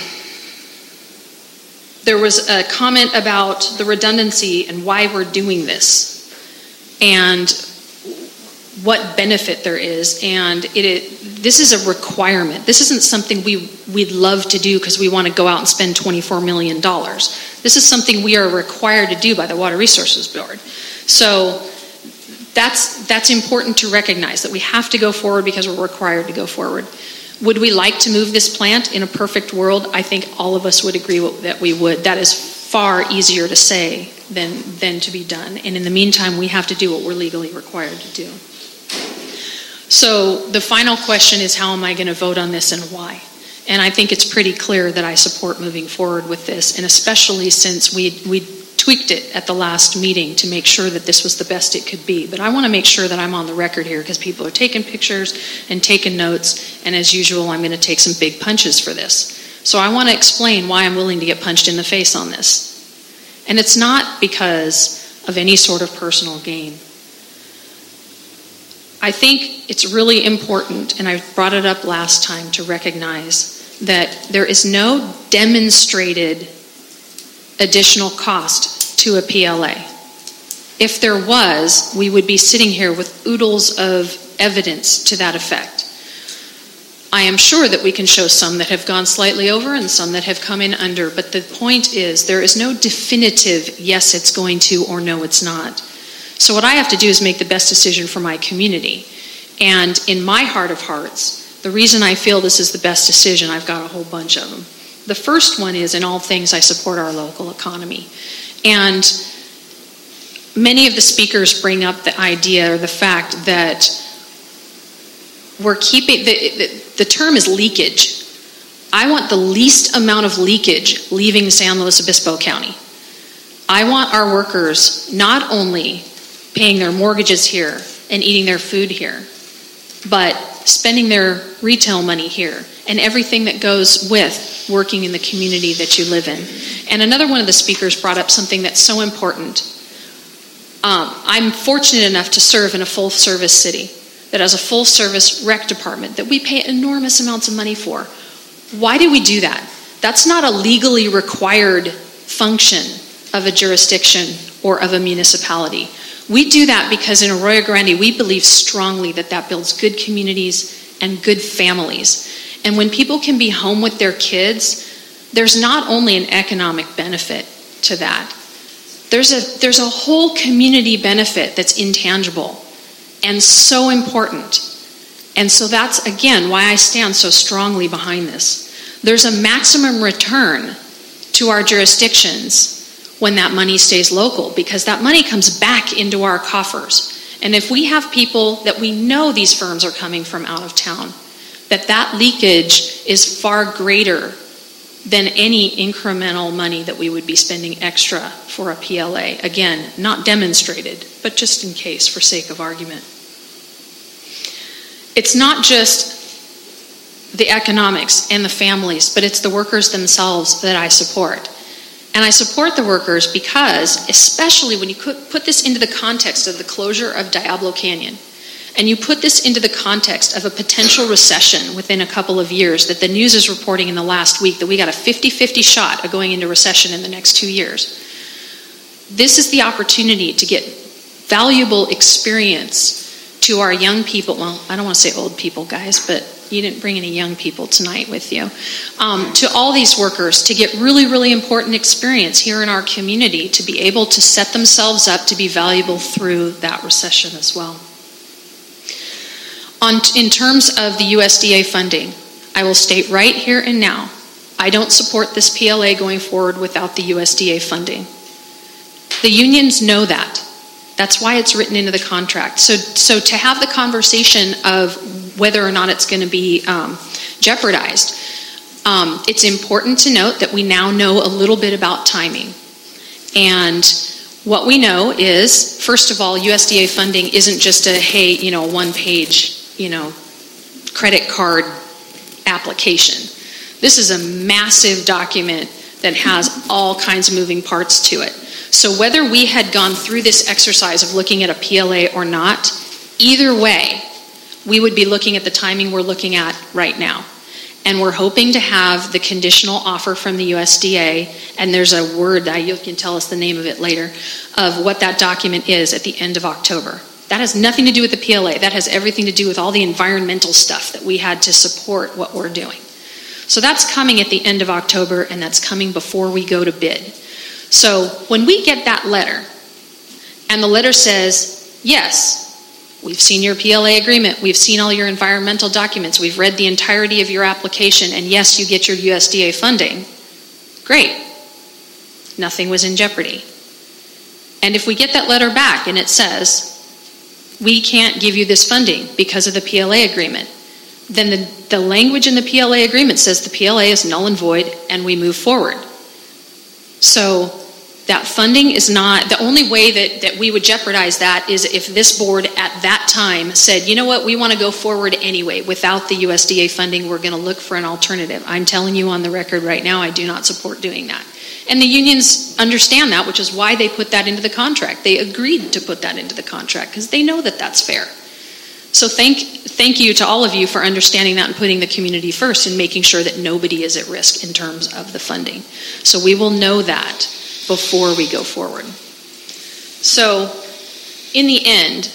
there was a comment about the redundancy and why we're doing this and what benefit there is, and it, it this is a requirement. This isn't something we, we'd love to do because we want to go out and spend twenty-four million dollars. This is something we are required to do by the Water Resources Board. So That's, that's important to recognize, that we have to go forward because we're required to go forward. Would we like to move this plant in a perfect world? I think all of us would agree that we would. That is far easier to say than, than to be done. And in the meantime, we have to do what we're legally required to do. So the final question is, how am I going to vote on this and why? And I think it's pretty clear that I support moving forward with this, and especially since we we tweaked it at the last meeting to make sure that this was the best it could be. But I want to make sure that I'm on the record here because people are taking pictures and taking notes, and as usual, I'm going to take some big punches for this. So I want to explain why I'm willing to get punched in the face on this. And it's not because of any sort of personal gain. I think it's really important, and I brought it up last time, to recognize that there is no demonstrated additional cost to a P L A. If there was, we would be sitting here with oodles of evidence to that effect. I am sure that we can show some that have gone slightly over and some that have come in under, but the point is there is no definitive yes it's going to or no it's not. So what I have to do is make the best decision for my community. And in my heart of hearts, the reason I feel this is the best decision, I've got a whole bunch of them. The first one is, in all things, I support our local economy. And many of the speakers bring up the idea or the fact that we're keeping, the, the, the term is leakage. I want the least amount of leakage leaving San Luis Obispo County. I want our workers not only paying their mortgages here and eating their food here, but spending their retail money here and everything that goes with working in the community that you live in. And another one of the speakers brought up something that's so important. Um, I'm fortunate enough to serve in a full-service city that has a full-service rec department that we pay enormous amounts of money for. Why do we do that? That's not a legally required function of a jurisdiction or of a municipality. We do that because in Arroyo Grande, we believe strongly that that builds good communities and good families. And when people can be home with their kids, there's not only an economic benefit to that. There's a, there's a whole community benefit that's intangible and so important. And so that's, again, why I stand so strongly behind this. There's a maximum return to our jurisdictions when that money stays local, because that money comes back into our coffers. And if we have people that we know these firms are coming from out of town, that that leakage is far greater than any incremental money that we would be spending extra for a P L A. Again, not demonstrated, but just in case, for sake of argument. It's not just the economics and the families, but it's the workers themselves that I support. And I support the workers because, especially when you put this into the context of the closure of Diablo Canyon, and you put this into the context of a potential recession within a couple of years that the news is reporting in the last week, that we got a fifty-fifty shot of going into recession in the next two years. This is the opportunity to get valuable experience to our young people. Well, I don't want to say old people, guys, but you didn't bring any young people tonight with you. Um, to all these workers to get really, really important experience here in our community, to be able to set themselves up to be valuable through that recession as well. On, in terms of the U S D A funding, I will state right here and now, I don't support this P L A going forward without the U S D A funding. The unions know that. That's why it's written into the contract. So, so to have the conversation of whether or not it's going to be um, jeopardized, um, it's important to note that we now know a little bit about timing. And what we know is, first of all, U S D A funding isn't just a, hey, you know, one-page, you know, credit card application. This is a massive document that has all kinds of moving parts to it. So whether we had gone through this exercise of looking at a P L A or not, either way, we would be looking at the timing we're looking at right now. And we're hoping to have the conditional offer from the U S D A, and there's a word, that you can tell us the name of it later, of what that document is at the end of October. That has nothing to do with the P L A. That has everything to do with all the environmental stuff that we had to support what we're doing. So that's coming at the end of October, and that's coming before we go to bid. So when we get that letter, and the letter says, yes, we've seen your P L A agreement, we've seen all your environmental documents, we've read the entirety of your application, and yes, you get your U S D A funding, great. Nothing was in jeopardy. And if we get that letter back and it says, we can't give you this funding because of the P L A agreement, then the, the language in the P L A agreement says the P L A is null and void, and we move forward. So that funding is not, the only way that, that we would jeopardize that is if this board at that time said, you know what, we want to go forward anyway. Without the U S D A funding, we're going to look for an alternative. I'm telling you on the record right now, I do not support doing that. And the unions understand that, which is why they put that into the contract. They agreed to put that into the contract because they know that that's fair. So thank, thank you to all of you for understanding that and putting the community first and making sure that nobody is at risk in terms of the funding. So we will know that before we go forward. So in the end,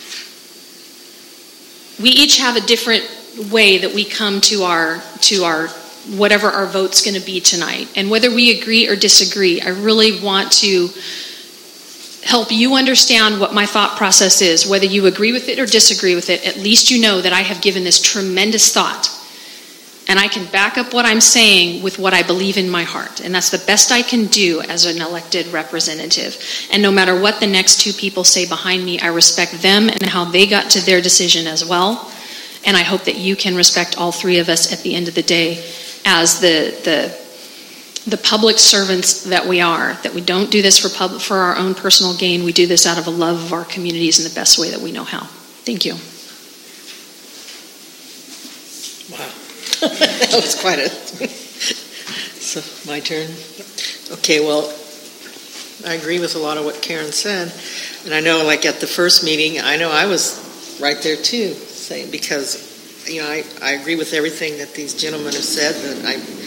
we each have a different way that we come to our to our whatever our vote's going to be tonight. And whether we agree or disagree, I really want to help you understand what my thought process is. Whether you agree with it or disagree with it, at least you know that I have given this tremendous thought. And I can back up what I'm saying with what I believe in my heart. And that's the best I can do as an elected representative. And no matter what the next two people say behind me, I respect them and how they got to their decision as well. And I hope that you can respect all three of us at the end of the day as the the, the public servants that we are. That we don't do this for pub, for our own personal gain. We do this out of a love of our communities in the best way that we know how. Thank you. That was quite a... So, my turn? Okay, well, I agree with a lot of what Karen said. And I know, like, at the first meeting, I know I was right there, too, saying, because, you know, I, I agree with everything that these gentlemen have said. That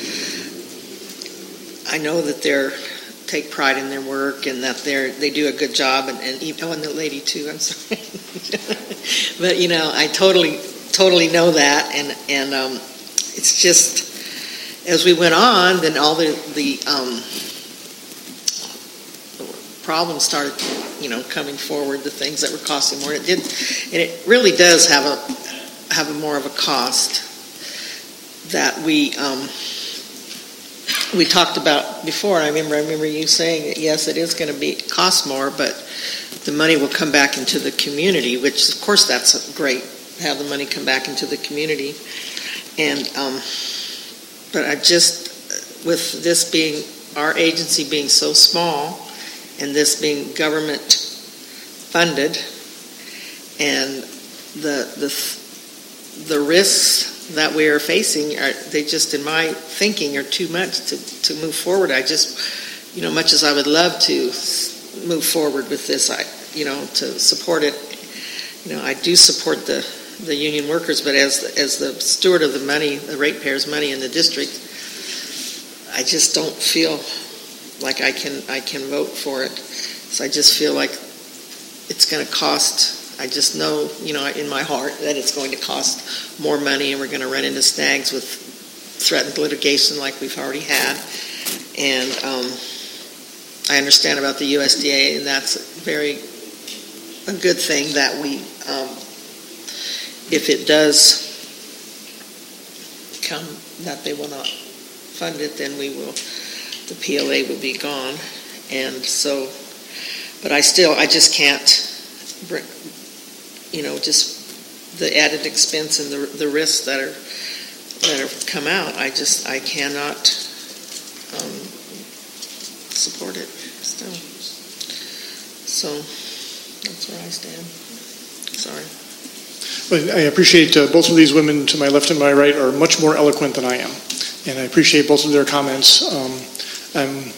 I I know that they're take pride in their work and that they're they do a good job. And, and even, oh, and the lady, too, I'm sorry. But, you know, I totally, totally know that. And, and um, it's just, as we went on, then all the, the um, problems started, you know, coming forward, the things that were costing more. And it did, and it really does have a have a more of a cost that we um, we talked about before. I remember, I remember you saying that yes, it is going to be cost more, but the money will come back into the community. Which, of course, that's great. Have the money come back into the community, and um, but I just with this being our agency being so small, and this being government funded, and the the the risks that we are facing, are they just, in my thinking, are too much to, to move forward. I just, you know, much as I would love to move forward with this, I, you know, to support it, you know, I do support the, the union workers, but as as the steward of the money, the ratepayers' money in the district, I just don't feel like I can I can vote for it. So I just feel like it's going to cost. I just know, you know, in my heart that it's going to cost more money, and we're going to run into snags with threatened litigation like we've already had. And um, I understand about the U S D A, and that's very a good thing that we, um, if it does come that they will not fund it, then we will, the P L A will be gone. And so, but I still, I just can't bring, you know, just the added expense and the the risks that are that have come out. I just I cannot um, support it still. So that's where I stand. Sorry. Well, I appreciate uh, both of these women to my left and my right are much more eloquent than I am, and I appreciate both of their comments. Um, I'm,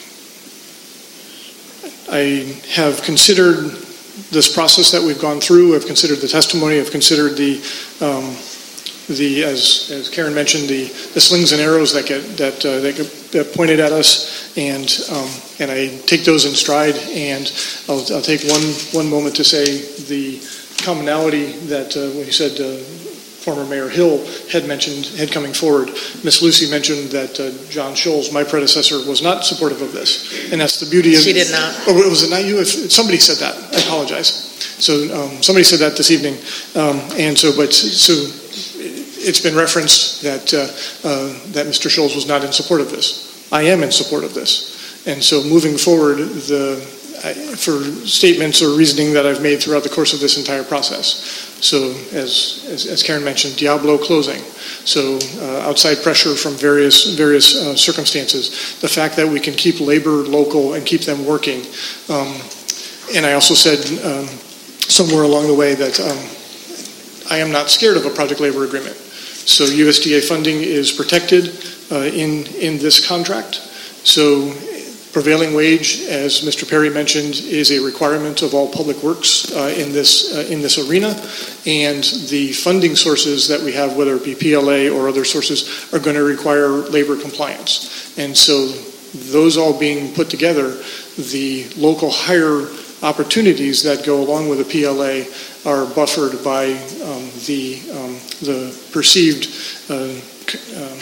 I have considered this process that we've gone through. I've considered the testimony. I've considered the, um, the as as Karen mentioned, the, the slings and arrows that get that uh, that get that pointed at us, and um, and I take those in stride. And I'll, I'll take one one moment to say the commonality that uh, when you said uh, former Mayor Hill had mentioned had coming forward. Miss Lucy mentioned that uh, John Scholes, my predecessor, was not supportive of this, and that's the beauty of. She did not. Or was it not you? If somebody said that, I apologize. So um, somebody said that this evening, um, and so but so it's been referenced that uh, uh, that Mister Scholes was not in support of this. I am in support of this, and so moving forward, the I, for statements or reasoning that I've made throughout the course of this entire process. So as, as, as Karen mentioned, Diablo closing. So uh, outside pressure from various various uh, circumstances. The fact that we can keep labor local and keep them working. Um, and I also said um, somewhere along the way that um, I am not scared of a project labor agreement. So U S D A funding is protected uh, in in this contract. So prevailing wage, as Mister Perry mentioned, is a requirement of all public works uh, in this uh, in this arena, and the funding sources that we have, whether it be P L A or other sources, are going to require labor compliance. And so those all being put together, the local hire opportunities that go along with the P L A are buffered by um, the um, the perceived uh, c- uh,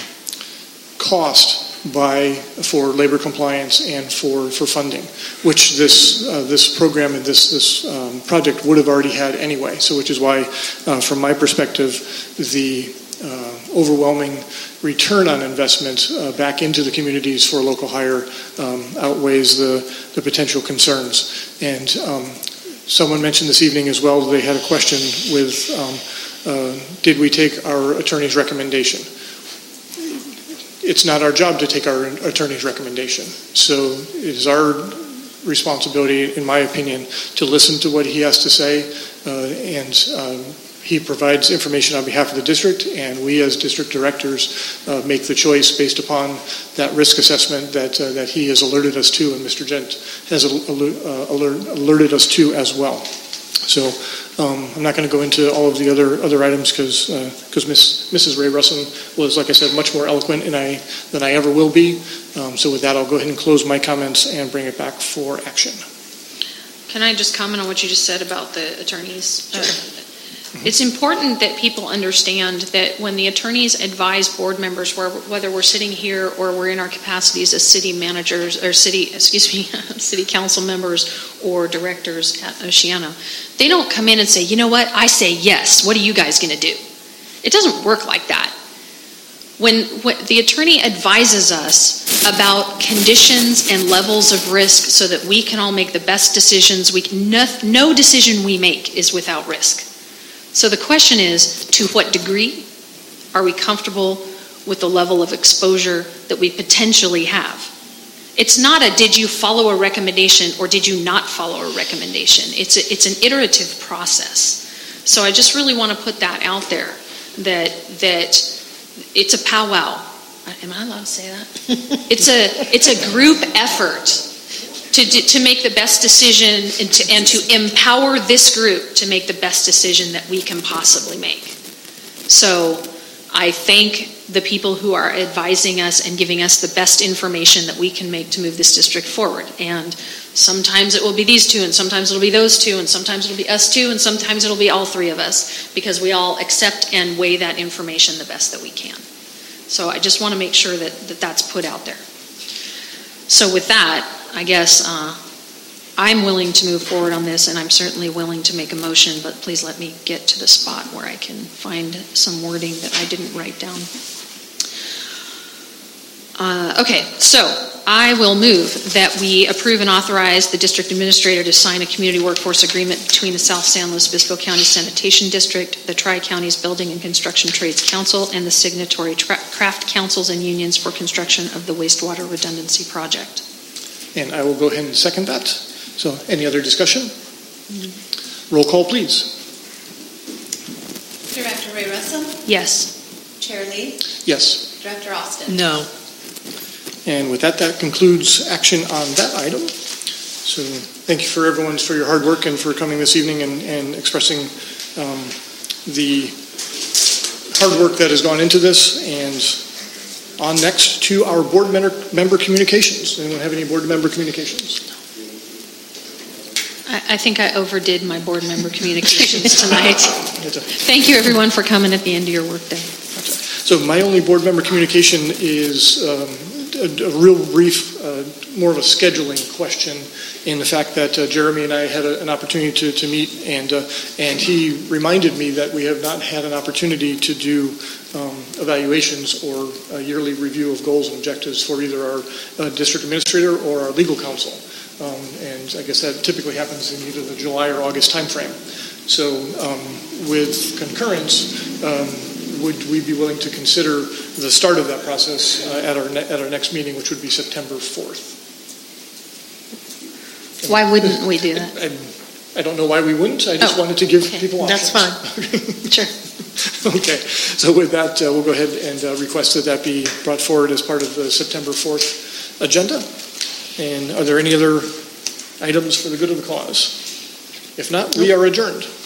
cost by for labor compliance and for, for funding, which this uh, this program and this this um, project would have already had anyway. So, which is why, uh, from my perspective, the uh, overwhelming return on investment uh, back into the communities for local hire um, outweighs the the potential concerns. And um, someone mentioned this evening as well. They had a question with, um, uh, did we take our attorney's recommendation? It's not our job to take our attorney's recommendation. So it is our responsibility, in my opinion, to listen to what he has to say. Uh, and uh, he provides information on behalf of the district, and we as district directors uh, make the choice based upon that risk assessment that uh, that he has alerted us to, and Mister Gent has alert, uh, alert, alerted us to as well. So um, I'm not going to go into all of the other other items because because uh, Miss Missus Ray Russin was, like I said, much more eloquent and I than I ever will be. Um, so with that, I'll go ahead and close my comments and bring it back for action. Can I just comment on what you just said about the attorneys? Sure. Uh, It's important that people understand that when the attorneys advise board members, whether we're sitting here or we're in our capacities as city managers or city, excuse me, city council members or directors at Oceano, they don't come in and say, you know what, I say yes, what are you guys going to do? It doesn't work like that. When, when the attorney advises us about conditions and levels of risk so that we can all make the best decisions, we can, no, no decision we make is without risk. So the question is, to what degree are we comfortable with the level of exposure that we potentially have? It's not a did you follow a recommendation or did you not follow a recommendation. It's, a, it's an iterative process. So I just really want to put that out there, that that it's a powwow. Am I allowed to say that? It's a it's a group effort to to make the best decision and to, and to empower this group to make the best decision that we can possibly make. So I thank the people who are advising us and giving us the best information that we can make to move this district forward. And sometimes it will be these two, and sometimes it'll be those two, and sometimes it'll be us two, and sometimes it'll be all three of us, because we all accept and weigh that information the best that we can. So I just want to make sure that, that that's put out there. So with that, I guess uh, I'm willing to move forward on this, and I'm certainly willing to make a motion, but please let me get to the spot where I can find some wording that I didn't write down. Uh, okay, so I will move that we approve and authorize the district administrator to sign a community workforce agreement between the South San Luis Obispo County Sanitation District, the Tri-Counties Building and Construction Trades Council, and the signatory tra- craft councils and unions for construction of the wastewater redundancy project. And I will go ahead and second that. So any other discussion? Mm-hmm. Roll call, please. Director Ray Russell? Yes. Chair Lee? Yes. Director Austin? No. And with that, that concludes action on that item. So thank you for everyone for your hard work and for coming this evening and, and expressing um, the hard work that has gone into this. And on next to our board member, member communications. Anyone have any board member communications? I, I think I overdid my board member communications tonight. Thank you, everyone, for coming at the end of your workday. So my only board member communication is um, a, a real brief, uh, more of a scheduling question, in the fact that uh, Jeremy and I had a, an opportunity to, to meet, and uh, and he reminded me that we have not had an opportunity to do um, evaluations or a yearly review of goals and objectives for either our uh, district administrator or our legal counsel. Um, and I guess that typically happens in either the July or August timeframe. So um, with concurrence, um, would we be willing to consider the start of that process uh, at our ne- at our next meeting, which would be September fourth? Why wouldn't we do that? I, I don't know why we wouldn't. I just oh, wanted to give okay. people options. That's fine. Sure. Okay. So with that, uh, we'll go ahead and uh, request that that be brought forward as part of the September fourth agenda. And are there any other items for the good of the cause? If not, we are adjourned.